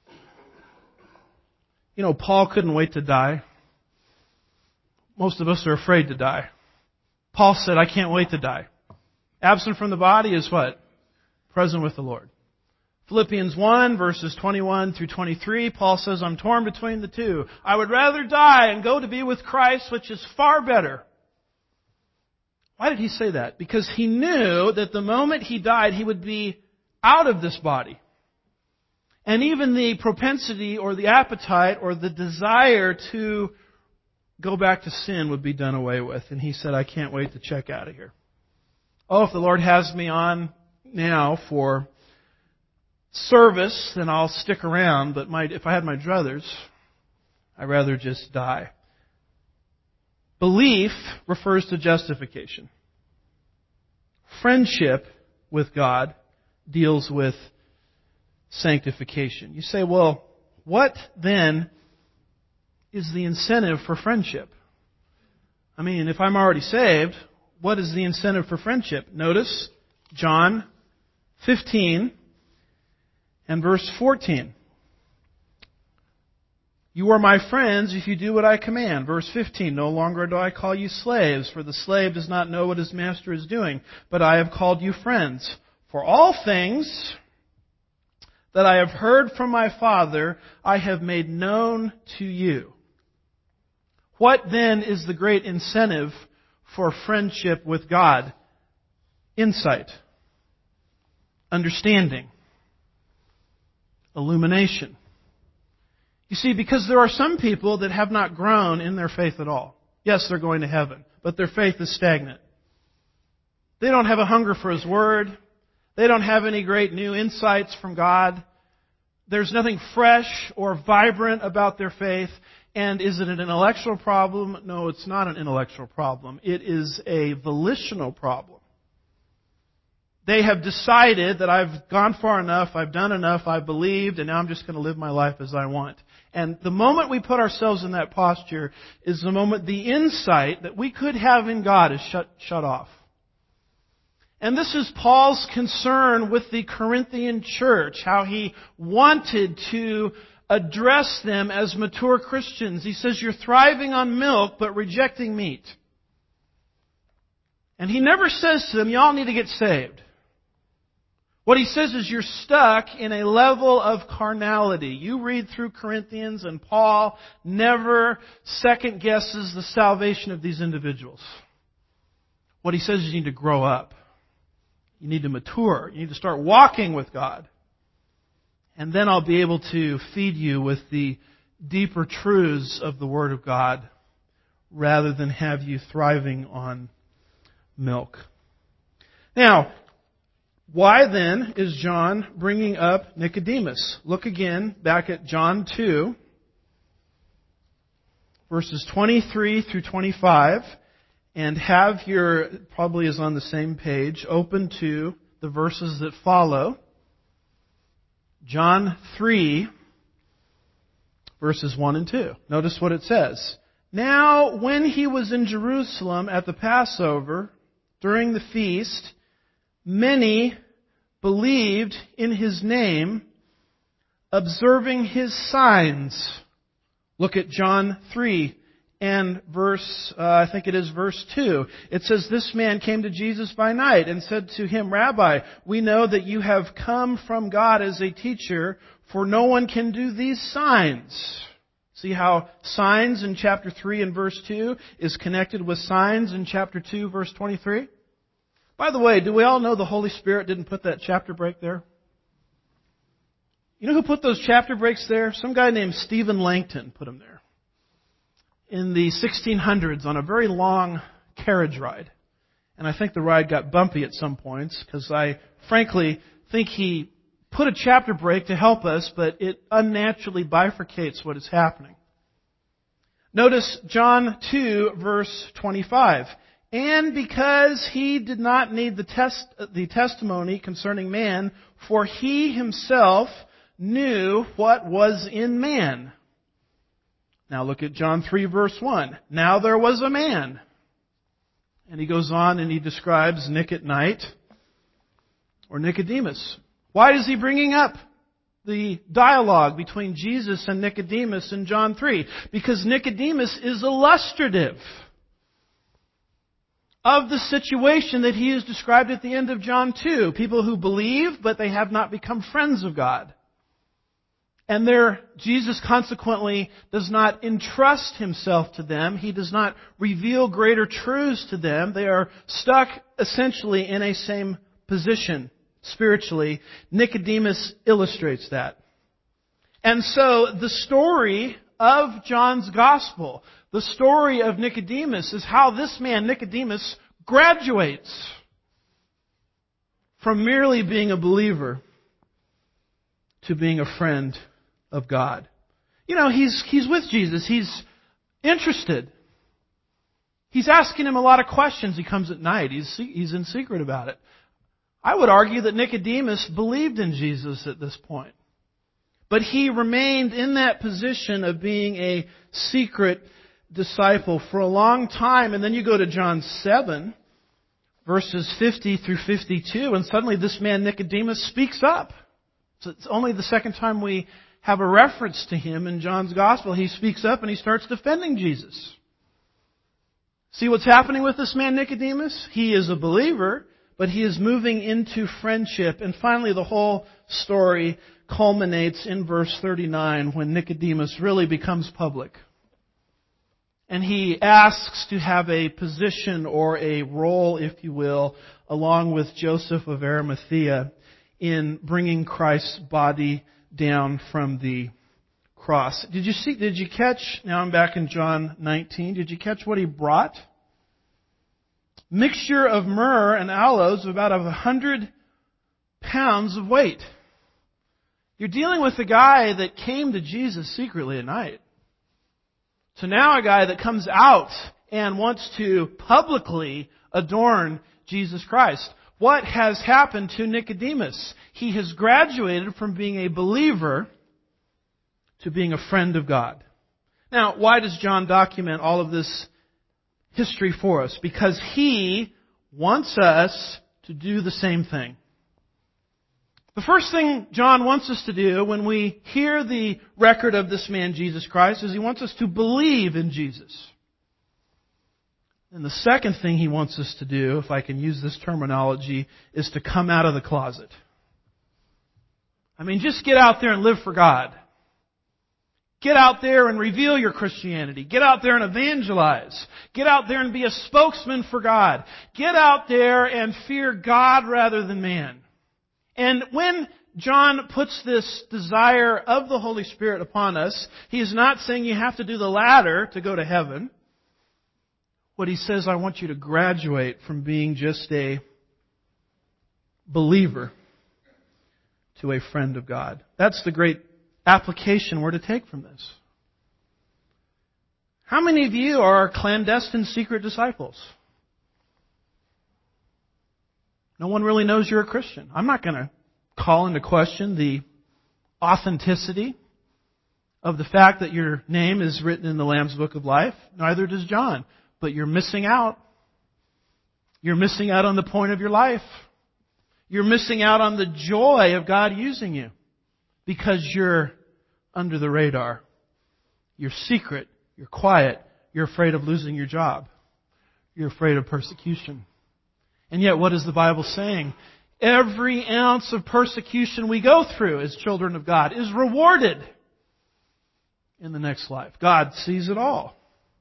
You know, Paul couldn't wait to die. Most of us are afraid to die. Paul said, I can't wait to die. Absent from the body is what? Present with the Lord. Philippians one, verses twenty-one through twenty-three, Paul says, I'm torn between the two. I would rather die and go to be with Christ, which is far better. Why did he say that? Because he knew that the moment he died, he would be out of this body. And even the propensity or the appetite or the desire to go back to sin would be done away with. And he said, I can't wait to check out of here. Oh, if the Lord has me on now for service, then I'll stick around. But my, if I had my druthers, I'd rather just die. Belief refers to justification. Friendship with God deals with sanctification. You say, well, what then is the incentive for friendship? I mean, if I'm already saved, what is the incentive for friendship? Notice John fifteen and verse fourteen. You are my friends if you do what I command. Verse fifteen, no longer do I call you slaves, for the slave does not know what his master is doing, but I have called you friends. For all things that I have heard from my Father, I have made known to you. What then is the great incentive for friendship with God? Insight, understanding, illumination. You see, because there are some people that have not grown in their faith at all. Yes, they're going to heaven, but their faith is stagnant. They don't have a hunger for His Word. They don't have any great new insights from God. There's nothing fresh or vibrant about their faith. And is it an intellectual problem? No, it's not an intellectual problem. It is a volitional problem. They have decided that I've gone far enough, I've done enough, I've believed, and now I'm just going to live my life as I want. And the moment we put ourselves in that posture is the moment the insight that we could have in God is shut, shut off. And this is Paul's concern with the Corinthian church, how he wanted to address them as mature Christians. He says, you're thriving on milk, but rejecting meat. And he never says to them, y'all need to get saved. What he says is you're stuck in a level of carnality. You read through Corinthians and Paul never second guesses the salvation of these individuals. What he says is you need to grow up. You need to mature. You need to start walking with God. And then I'll be able to feed you with the deeper truths of the Word of God rather than have you thriving on milk. Now, why then is John bringing up Nicodemus? Look again back at John two, verses twenty-three through twenty-five, and have your, probably is on the same page, open to the verses that follow. John three, verses one and two. Notice what it says. Now, when he was in Jerusalem at the Passover, during the feast, many believed in His name, observing His signs. Look at John three and verse, uh, I think it is verse two. It says, this man came to Jesus by night and said to Him, Rabbi, we know that you have come from God as a teacher, for no one can do these signs. See how signs in chapter three and verse two is connected with signs in chapter two, verse twenty-three? By the way, do we all know the Holy Spirit didn't put that chapter break there? You know who put those chapter breaks there? Some guy named Stephen Langton put them there. In the sixteen hundreds on a very long carriage ride. And I think the ride got bumpy at some points because I frankly think he put a chapter break to help us, but it unnaturally bifurcates what is happening. Notice John two, verse twenty-five. And because he did not need the test, the testimony concerning man, for he himself knew what was in man. Now look at John three, verse one. Now there was a man. And he goes on and he describes Nick at night, or Nicodemus. Why is he bringing up the dialogue between Jesus and Nicodemus in John three? Because Nicodemus is illustrative of the situation that he is described at the end of John two. People who believe, but they have not become friends of God. And there, Jesus consequently does not entrust Himself to them. He does not reveal greater truths to them. They are stuck essentially in a same position spiritually. Nicodemus illustrates that. And so the story of John's Gospel, the story of Nicodemus, is how this man, Nicodemus, graduates from merely being a believer to being a friend of God. You know, he's he's with Jesus. He's interested. He's asking Him a lot of questions. He comes at night. He's he's in secret about it. I would argue that Nicodemus believed in Jesus at this point. But he remained in that position of being a secret disciple for a long time. And then you go to John seven, verses fifty through fifty-two, and suddenly this man Nicodemus speaks up. So it's only the second time we have a reference to him in John's Gospel. He speaks up and he starts defending Jesus. See what's happening with this man Nicodemus? He is a believer, but he is moving into friendship. And finally, the whole story culminates in verse thirty-nine when Nicodemus really becomes public. And he asks to have a position or a role, if you will, along with Joseph of Arimathea in bringing Christ's body down from the cross. Did you see, did you catch, now I'm back in John nineteen, did you catch what he brought? Mixture of myrrh and aloes of about a hundred pounds of weight. You're dealing with a guy that came to Jesus secretly at night. So now a guy that comes out and wants to publicly adorn Jesus Christ. What has happened to Nicodemus? He has graduated from being a believer to being a friend of God. Now, why does John document all of this history for us? Because he wants us to do the same thing. The first thing John wants us to do when we hear the record of this man, Jesus Christ, is he wants us to believe in Jesus. And the second thing he wants us to do, if I can use this terminology, is to come out of the closet. I mean, just get out there and live for God. Get out there and reveal your Christianity. Get out there and evangelize. Get out there and be a spokesman for God. Get out there and fear God rather than man. And when John puts this desire of the Holy Spirit upon us, he is not saying you have to do the latter to go to heaven. What he says, I want you to graduate from being just a believer to a friend of God. That's the great application we're to take from this. How many of you are clandestine secret disciples? No one really knows you're a Christian. I'm not going to call into question the authenticity of the fact that your name is written in the Lamb's Book of Life. Neither does John. But you're missing out. You're missing out on the point of your life. You're missing out on the joy of God using you because you're under the radar. You're secret. You're quiet. You're afraid of losing your job. You're afraid of persecution. And yet, what is the Bible saying? Every ounce of persecution we go through as children of God is rewarded in the next life. God sees it all.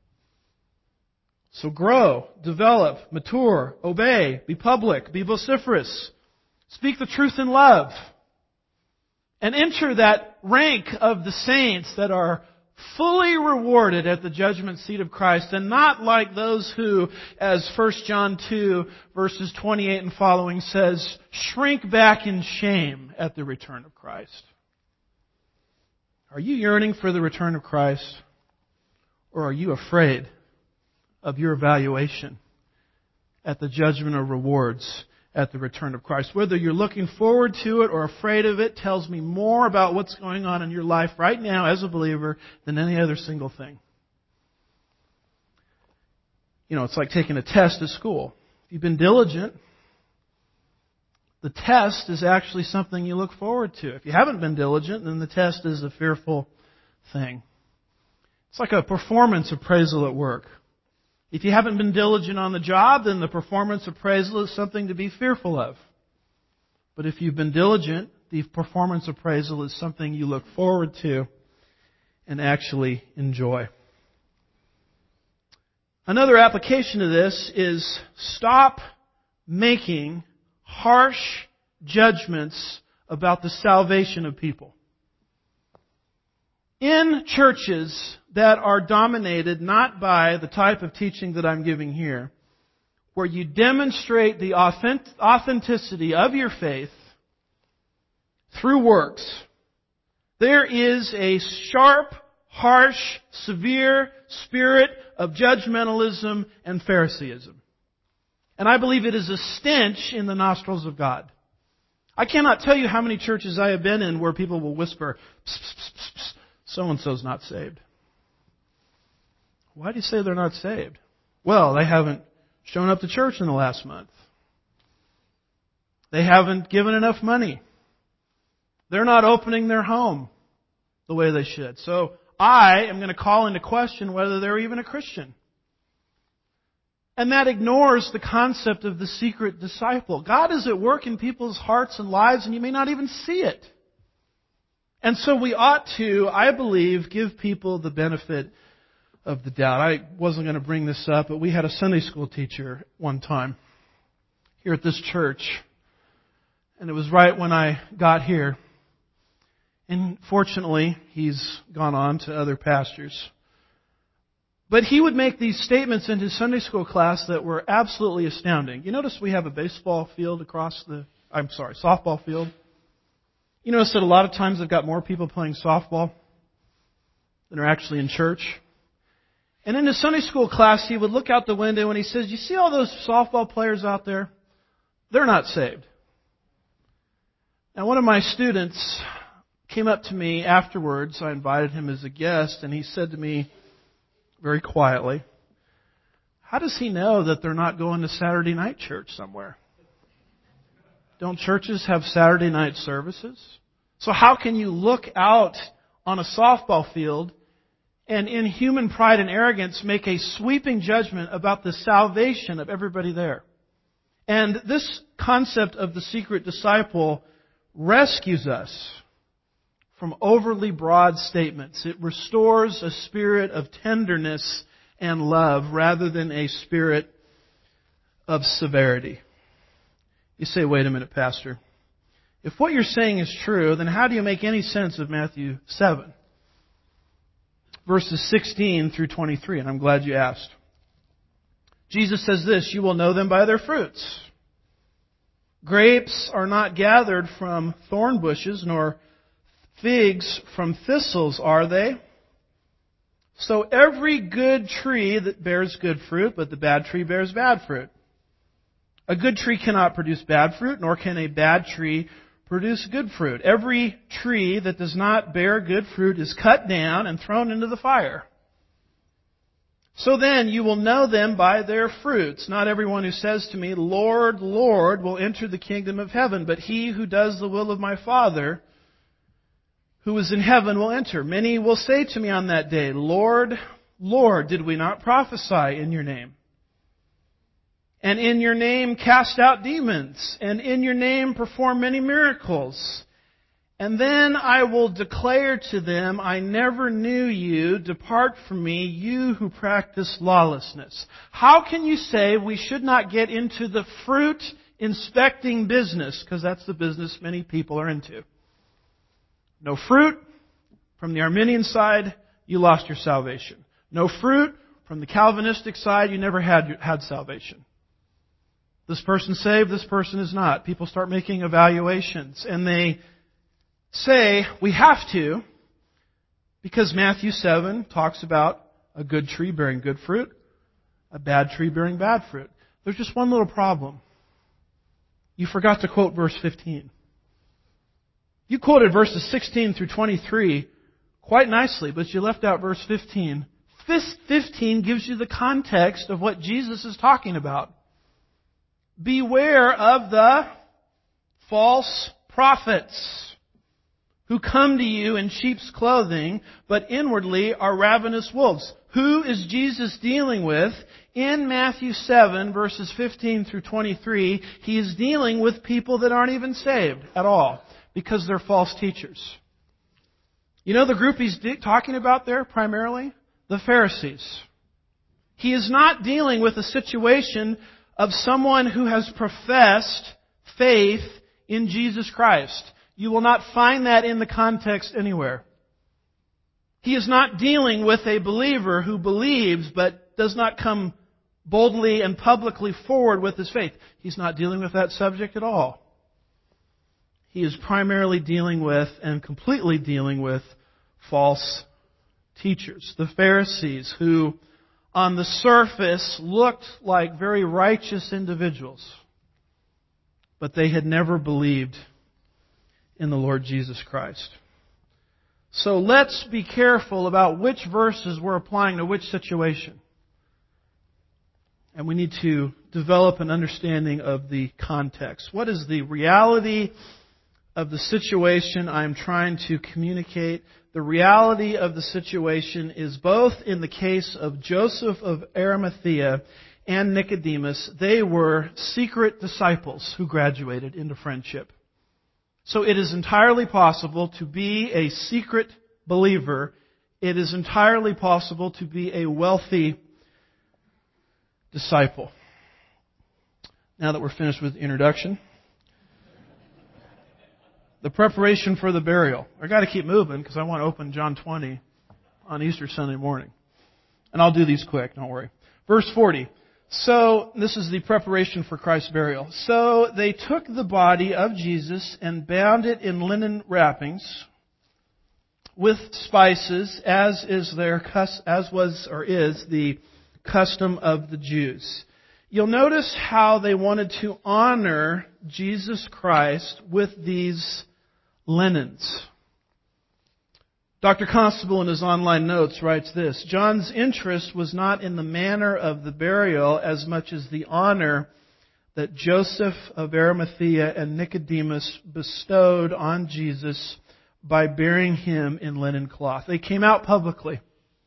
So grow, develop, mature, obey, be public, be vociferous, speak the truth in love, and enter that rank of the saints that are fully rewarded at the judgment seat of Christ, and not like those who, as First John two, verses twenty-eight and following says, shrink back in shame at the return of Christ. Are you yearning for the return of Christ? Or are you afraid of your evaluation at the judgment of rewards at the return of Christ? Whether you're looking forward to it or afraid of it tells me more about what's going on in your life right now as a believer than any other single thing. You know, it's like taking a test at school. If you've been diligent, the test is actually something you look forward to. If you haven't been diligent, then the test is a fearful thing. It's like a performance appraisal at work. If you haven't been diligent on the job, then the performance appraisal is something to be fearful of. But if you've been diligent, the performance appraisal is something you look forward to and actually enjoy. Another application of this is stop making harsh judgments about the salvation of people. In churches that are dominated not by the type of teaching that I'm giving here, where you demonstrate the authenticity of your faith through works, there is a sharp, harsh, severe spirit of judgmentalism and Pharisaism. And I believe it is a stench in the nostrils of God. I cannot tell you how many churches I have been in where people will whisper, psst, psst, psst, psst, so-and-so's not saved. Why do you say they're not saved? Well, they haven't shown up to church in the last month. They haven't given enough money. They're not opening their home. the way they should. So I am going to call into question whether they're even a Christian. And that ignores the concept of the secret disciple. God is at work in people's hearts and lives, and you may not even see it. And so we ought to, I believe, give people the benefit of the doubt. I wasn't going to bring this up, but we had a Sunday school teacher one time here at this church. And it was right when I got here. And fortunately, he's gone on to other pastures. But he would make these statements in his Sunday school class that were absolutely astounding. You notice we have a baseball field across the, I'm sorry, softball field. You notice that a lot of times they've got more people playing softball than are actually in church. And in his Sunday school class, he would look out the window and he says, you see all those softball players out there? They're not saved. Now, one of my students came up to me afterwards. I invited him as a guest, and he said to me very quietly, how does he know that they're not going to Saturday night church somewhere? Don't churches have Saturday night services? So how can you look out on a softball field and in human pride and arrogance make a sweeping judgment about the salvation of everybody there? And this concept of the secret disciple rescues us from overly broad statements. It restores a spirit of tenderness and love rather than a spirit of severity. You say, wait a minute, Pastor. If what you're saying is true, then how do you make any sense of Matthew seven? Verses sixteen through twenty-three, and I'm glad you asked. Jesus says this, you will know them by their fruits. Grapes are not gathered from thorn bushes, nor figs from thistles, are they? So every good tree that bears good fruit, but the bad tree bears bad fruit. A good tree cannot produce bad fruit, nor can a bad tree produce good fruit. Every tree that does not bear good fruit is cut down and thrown into the fire. So then you will know them by their fruits. Not everyone who says to me, Lord, Lord, will enter the kingdom of heaven, but he who does the will of my Father who is in heaven will enter. Many will say to me on that day, Lord, Lord, did we not prophesy in your name? And in your name cast out demons, and in your name perform many miracles. And then I will declare to them, I never knew you. Depart from me, you who practice lawlessness. How can you say we should not get into the fruit inspecting business? Because that's the business many people are into. No fruit from the Arminian side, you lost your salvation. No fruit from the Calvinistic side, you never had had salvation. This person's saved, this person is not. People start making evaluations, and they say, we have to, because Matthew seven talks about a good tree bearing good fruit, a bad tree bearing bad fruit. There's just one little problem. You forgot to quote verse fifteen. You quoted verses sixteen through twenty-three quite nicely, but you left out verse fifteen. This fifteen gives you the context of what Jesus is talking about. Beware of the false prophets who come to you in sheep's clothing, but inwardly are ravenous wolves. Who is Jesus dealing with? In Matthew seven, verses fifteen through twenty-three, He is dealing with people that aren't even saved at all, because they're false teachers. You know the group He's talking about there primarily? The Pharisees. He is not dealing with a situation of someone who has professed faith in Jesus Christ. You will not find that in the context anywhere. He is not dealing with a believer who believes but does not come boldly and publicly forward with his faith. He's not dealing with that subject at all. He is primarily dealing with and completely dealing with false teachers. The Pharisees, who on the surface looked like very righteous individuals, but they had never believed in the Lord Jesus Christ. So let's be careful about which verses we're applying to which situation. And we need to develop an understanding of the context. What is the reality of the situation I'm trying to communicate? the reality of the situation is both in the case of Joseph of Arimathea and Nicodemus, they were secret disciples who graduated into friendship. So it is entirely possible to be a secret believer. It is entirely possible to be a wealthy disciple. Now that we're finished with the introduction, the preparation for the burial. I got to keep moving because I want to open John twenty on Easter Sunday morning. And I'll do these quick, don't worry. Verse forty. So, this is the preparation for Christ's burial. So, they took the body of Jesus and bound it in linen wrappings with spices, as is their as was or is the custom of the Jews. You'll notice how they wanted to honor Jesus Christ with these linens. Doctor Constable in his online notes writes this: John's interest was not in the manner of the burial as much as the honor that Joseph of Arimathea and Nicodemus bestowed on Jesus by burying him in linen cloth. They came out publicly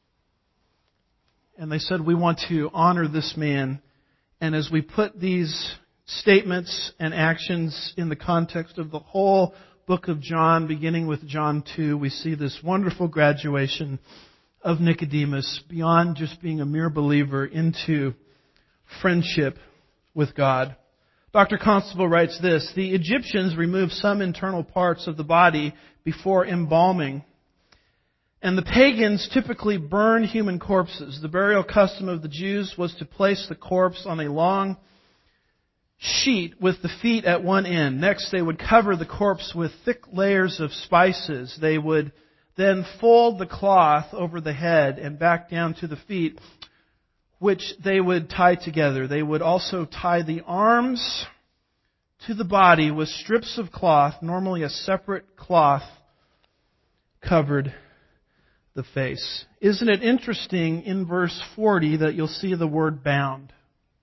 and they said, we want to honor this man. And as we put these statements and actions in the context of the whole book of John, beginning with John two, we see this wonderful graduation of Nicodemus beyond just being a mere believer into friendship with God. Doctor Constable writes this: the Egyptians removed some internal parts of the body before embalming, and the pagans typically burned human corpses. The burial custom of the Jews was to place the corpse on a long sheet with the feet at one end. Next, they would cover the corpse with thick layers of spices. They would then fold the cloth over the head and back down to the feet, which they would tie together. They would also tie the arms to the body with strips of cloth. Normally a separate cloth covered the face. Isn't it interesting in verse forty that you'll see the word bound?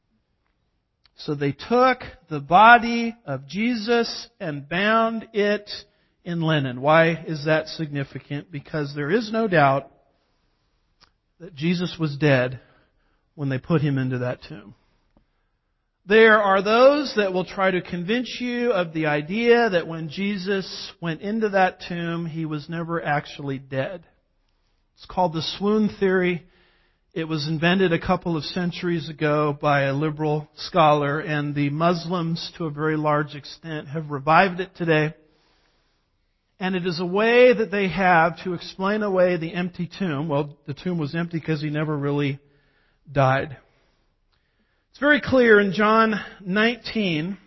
So they took the body of Jesus and bound it in linen. Why is that significant? Because there is no doubt that Jesus was dead when they put him into that tomb. There are those that will try to convince you of the idea that when Jesus went into that tomb, he was never actually dead. It's called the swoon theory. It was invented a couple of centuries ago by a liberal scholar, and the Muslims, to a very large extent, have revived it today. And it is a way that they have to explain away the empty tomb. Well, the tomb was empty because he never really died. It's very clear in John nineteen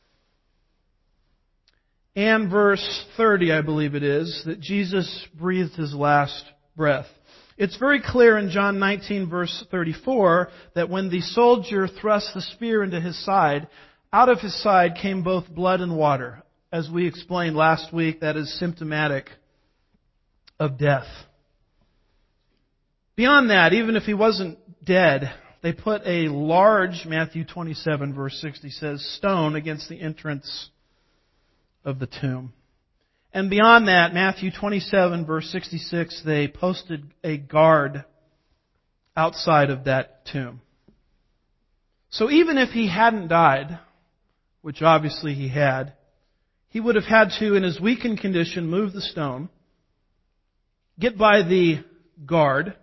and verse thirty, I believe it is, that Jesus breathed his last breath. It's very clear in John nineteen, verse thirty-four, that when the soldier thrust the spear into his side, out of his side came both blood and water. As we explained last week, that is symptomatic of death. Beyond that, even if he wasn't dead, they put a large, Matthew twenty-seven, verse sixty says, stone against the entrance of the tomb. And beyond that, Matthew twenty-seven, verse sixty-six, they posted a guard outside of that tomb. So even if he hadn't died, which obviously he had, he would have had to, in his weakened condition, move the stone, get by the guard,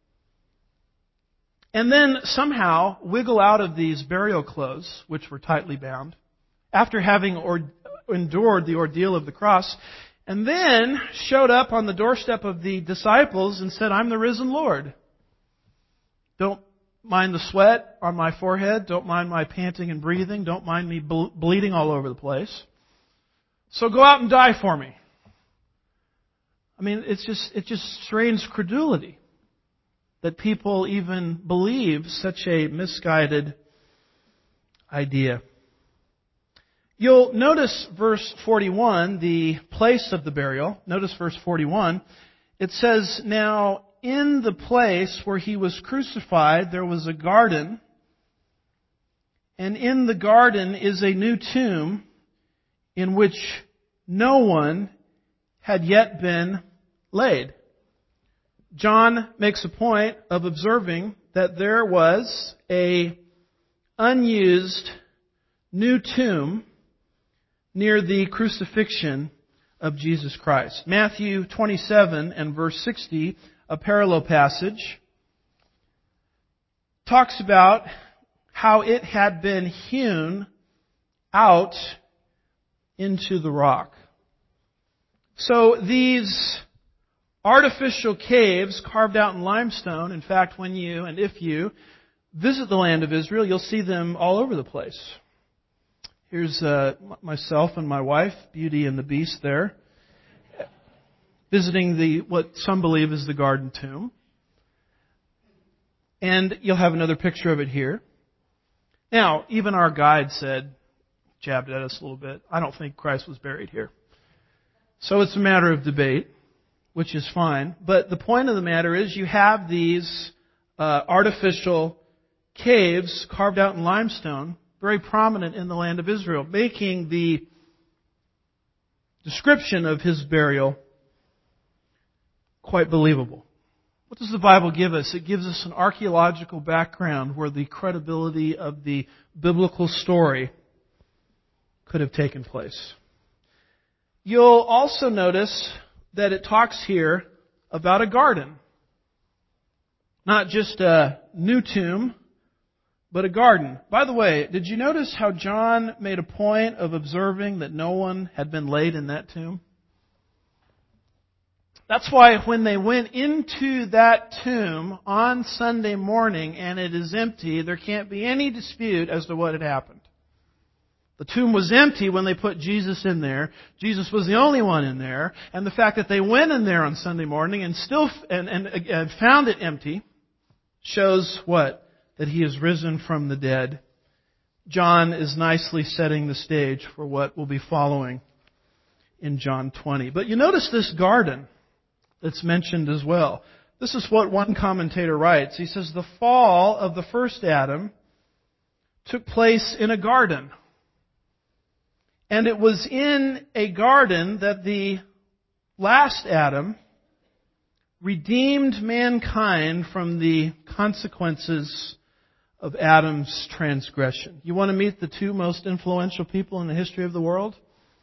and then somehow wiggle out of these burial clothes, which were tightly bound, after having or, endured the ordeal of the cross, and then showed up on the doorstep of the disciples and said, I'm the risen Lord. Don't mind the sweat on my forehead. Don't mind my panting and breathing. Don't mind me ble- bleeding all over the place. So go out and die for me. I mean, it's just, it just strains credulity that people even believe such a misguided idea. You'll notice verse forty-one, the place of the burial. Notice verse forty-one. It says, now in the place where he was crucified, there was a garden, and in the garden is a new tomb in which no one had yet been laid. John makes a point of observing that there was a unused new tomb near the crucifixion of Jesus Christ. Matthew twenty-seven and verse sixty, a parallel passage, talks about how it had been hewn out into the rock. So these artificial caves carved out in limestone, in fact, when you and if you visit the land of Israel, you'll see them all over the place. Here's uh, myself and my wife, Beauty and the Beast there, visiting the what some believe is the Garden Tomb. And you'll have another picture of it here. Now, even our guide said, jabbed at us a little bit, I don't think Christ was buried here. So it's a matter of debate, which is fine. But the point of the matter is you have these uh, artificial caves carved out in limestone, very prominent in the land of Israel, making the description of his burial quite believable. What does the Bible give us? It gives us an archaeological background where the credibility of the biblical story could have taken place. You'll also notice that it talks here about a garden. Not just a new tomb, but a garden. By the way, did you notice how John made a point of observing that no one had been laid in that tomb? That's why when they went into that tomb on Sunday morning and it is empty, there can't be any dispute as to what had happened. The tomb was empty when they put Jesus in there. Jesus was the only one in there. And the fact that they went in there on Sunday morning and still and, and, and found it empty shows what? That He is risen from the dead. John is nicely setting the stage for what will be following in John twenty. But you notice this garden that's mentioned as well. This is what one commentator writes. He says, the fall of the first Adam took place in a garden. And it was in a garden that the last Adam redeemed mankind from the consequences of Adam's transgression. You want to meet the two most influential people in the history of the world?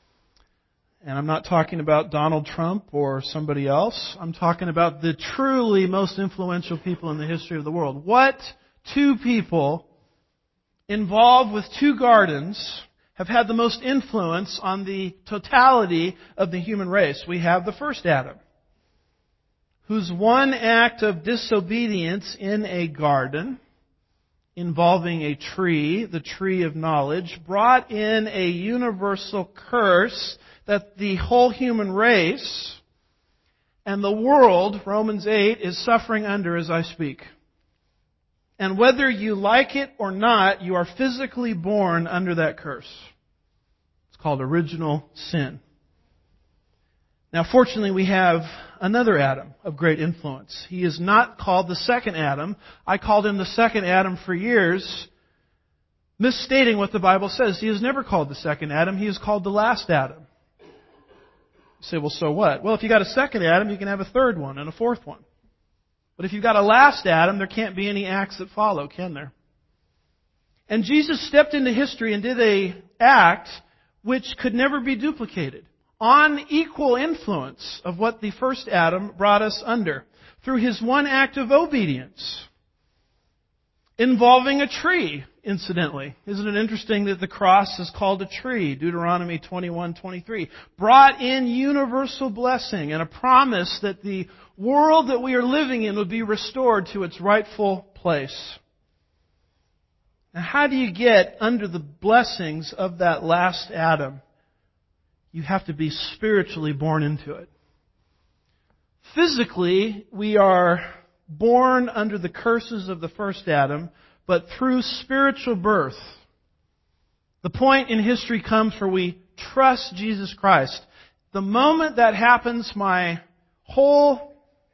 And I'm not talking about Donald Trump or somebody else. I'm talking about the truly most influential people in the history of the world. What two people involved with two gardens have had the most influence on the totality of the human race? We have the first Adam, whose one act of disobedience in a garden involving a tree, the tree of knowledge, brought in a universal curse that the whole human race and the world, Romans eight, is suffering under as I speak. And whether you like it or not, you are physically born under that curse. It's called original sin. Now, fortunately, we have another Adam of great influence. He is not called the second Adam. I called him the second Adam for years, misstating what the Bible says. He is never called the second Adam. He is called the last Adam. You say, well, so what? Well, if you got a second Adam, you can have a third one and a fourth one. But if you've got a last Adam, there can't be any acts that follow, can there? And Jesus stepped into history and did an act which could never be duplicated, on equal influence of what the first Adam brought us under, through His one act of obedience, involving a tree, incidentally. Isn't it interesting that the cross is called a tree? Deuteronomy twenty-one twenty-three. Brought in universal blessing and a promise that the world that we are living in would be restored to its rightful place. Now, how do you get under the blessings of that last Adam? You have to be spiritually born into it. Physically, we are born under the curses of the first Adam, but through spiritual birth. The point in history comes where we trust Jesus Christ. The moment that happens, my whole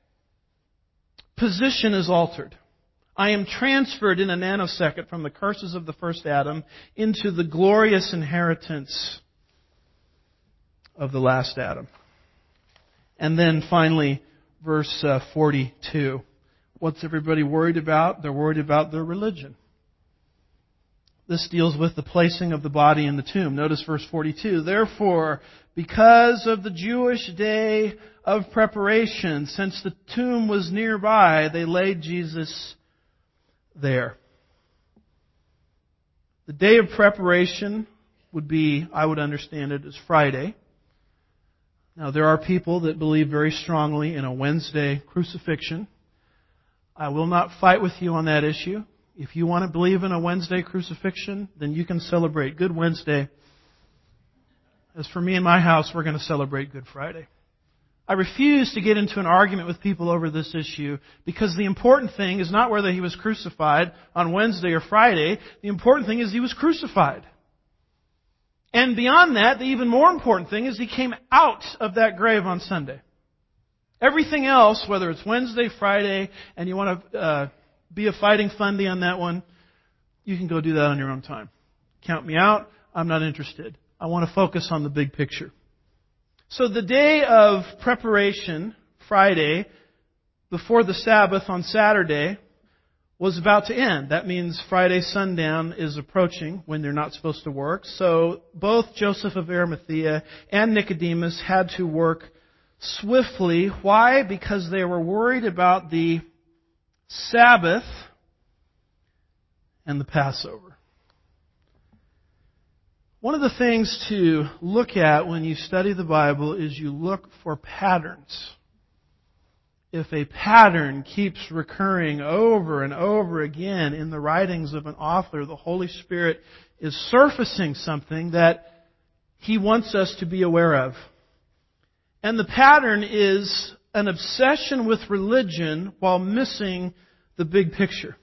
position is altered. I am transferred in a nanosecond from the curses of the first Adam into the glorious inheritance of the last Adam. And then finally, verse uh, forty-two. What's everybody worried about? They're worried about their religion. This deals with the placing of the body in the tomb. Notice verse forty-two. Therefore, because of the Jewish day of preparation, since the tomb was nearby, they laid Jesus there. The day of preparation would be, I would understand it as Friday. Now, there are people that believe very strongly in a Wednesday crucifixion. I will not fight with you on that issue. If you want to believe in a Wednesday crucifixion, then you can celebrate Good Wednesday. As for me and my house, we're going to celebrate Good Friday. I refuse to get into an argument with people over this issue because the important thing is not whether He was crucified on Wednesday or Friday. The important thing is He was crucified. And beyond that, the even more important thing is He came out of that grave on Sunday. Everything else, whether it's Wednesday, Friday, and you want to uh, be a fighting fundy on that one, you can go do that on your own time. Count me out. I'm not interested. I want to focus on the big picture. So the day of preparation, Friday, before the Sabbath on Saturday, was about to end. That means Friday sundown is approaching when they're not supposed to work. So both Joseph of Arimathea and Nicodemus had to work swiftly. Why? Because they were worried about the Sabbath and the Passover. One of the things to look at when you study the Bible is you look for patterns. If a pattern keeps recurring over and over again in the writings of an author, the Holy Spirit is surfacing something that He wants us to be aware of. And the pattern is an obsession with religion while missing the big picture.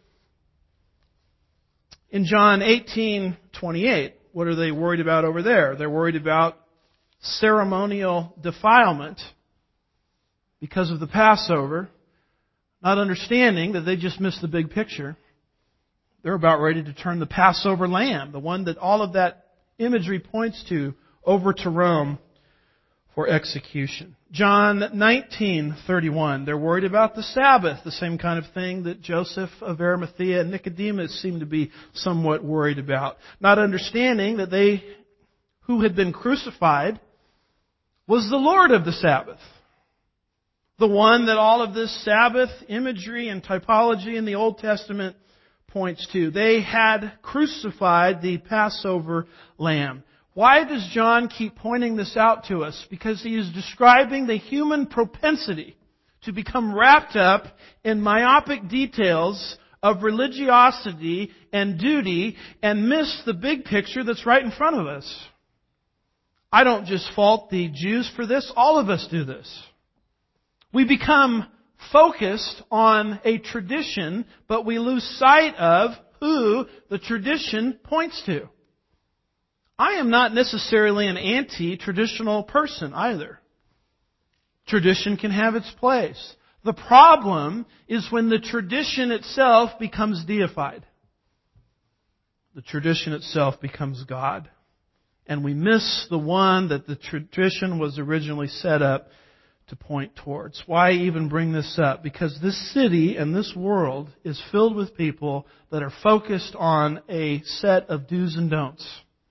In John eighteen twenty-eight, what are they worried about over there? They're worried about ceremonial defilement because of the Passover, not understanding that they just missed the big picture. They're about ready to turn the Passover lamb, the one that all of that imagery points to, over to Rome for execution. John nineteen thirty-one. They're worried about the Sabbath, the same kind of thing that Joseph of Arimathea and Nicodemus seem to be somewhat worried about. Not understanding that they, who had been crucified, was the Lord of the Sabbath. The one that all of this Sabbath imagery and typology in the Old Testament points to. They had crucified the Passover lamb. Why does John keep pointing this out to us? Because he is describing the human propensity to become wrapped up in myopic details of religiosity and duty and miss the big picture that's right in front of us. I don't just fault the Jews for this. All of us do this. We become focused on a tradition, but we lose sight of who the tradition points to. I am not necessarily an anti-traditional person either. Tradition can have its place. The problem is when the tradition itself becomes deified. The tradition itself becomes God. And we miss the one that the tradition was originally set up to point towards. Why even bring this up? Because this city and this world is filled with people that are focused on a set of do's and don'ts.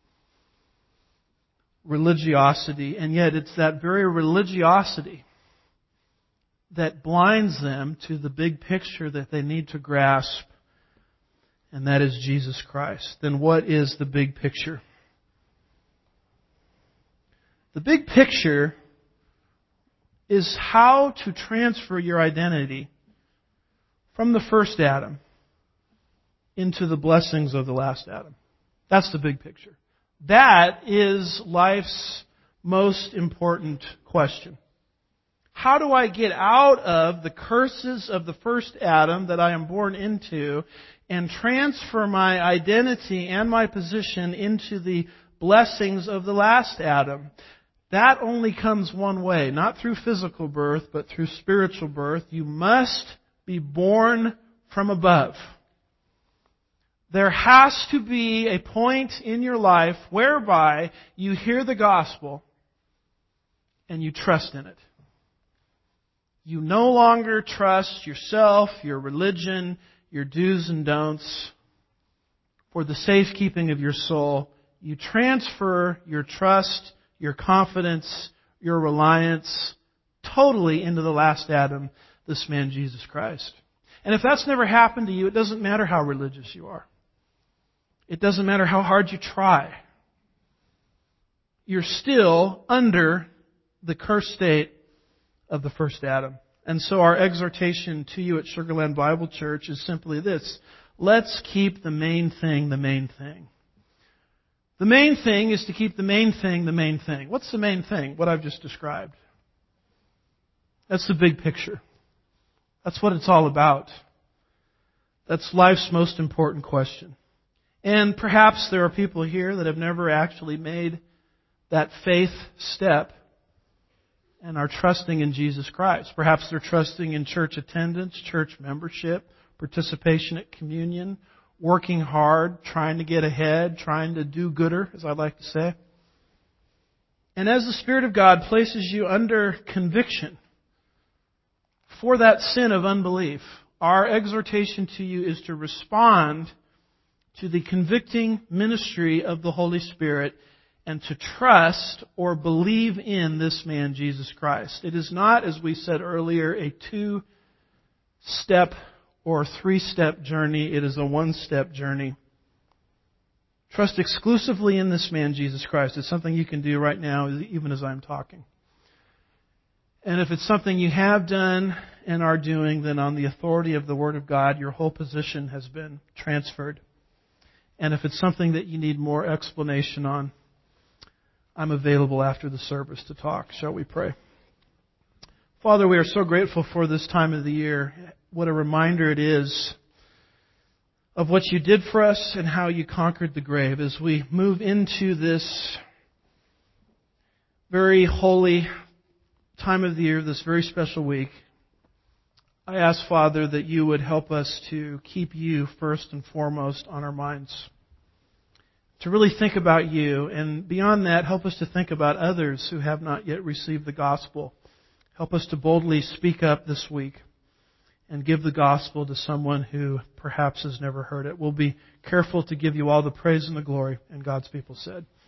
Religiosity, and yet it's that very religiosity that blinds them to the big picture that they need to grasp, and that is Jesus Christ. Then what is the big picture? The big picture is how to transfer your identity from the first Adam into the blessings of the last Adam. That's the big picture. That is life's most important question. How do I get out of the curses of the first Adam that I am born into and transfer my identity and my position into the blessings of the last Adam? That only comes one way, not through physical birth, but through spiritual birth. You must be born from above. There has to be a point in your life whereby you hear the gospel and you trust in it. You no longer trust yourself, your religion, your do's and don'ts for the safekeeping of your soul. You transfer your trust, your confidence, your reliance totally into the last Adam, this man Jesus Christ. And if that's never happened to you, it doesn't matter how religious you are. It doesn't matter how hard you try. You're still under the cursed state of the first Adam. And so our exhortation to you at Sugar Land Bible Church is simply this. Let's keep the main thing the main thing. The main thing is to keep the main thing the main thing. What's the main thing? What I've just described. That's the big picture. That's what it's all about. That's life's most important question. And perhaps there are people here that have never actually made that faith step and are trusting in Jesus Christ. Perhaps they're trusting in church attendance, church membership, participation at communion, working hard, trying to get ahead, trying to do gooder, as I like to say. And as the Spirit of God places you under conviction for that sin of unbelief, our exhortation to you is to respond to the convicting ministry of the Holy Spirit and to trust or believe in this man, Jesus Christ. It is not, as we said earlier, a two-step or three-step journey. It is a one-step journey. Trust exclusively in this man, Jesus Christ. It's something you can do right now, even as I'm talking. And if it's something you have done and are doing, then on the authority of the Word of God, your whole position has been transferred. And if it's something that you need more explanation on, I'm available after the service to talk. Shall we pray? Father, we are so grateful for this time of the year. What a reminder it is of what you did for us and how you conquered the grave. As we move into this very holy time of the year, this very special week, I ask, Father, that you would help us to keep you first and foremost on our minds. To really think about you, and beyond that, help us to think about others who have not yet received the gospel. Help us to boldly speak up this week and give the gospel to someone who perhaps has never heard it. We'll be careful to give you all the praise and the glory, and God's people said.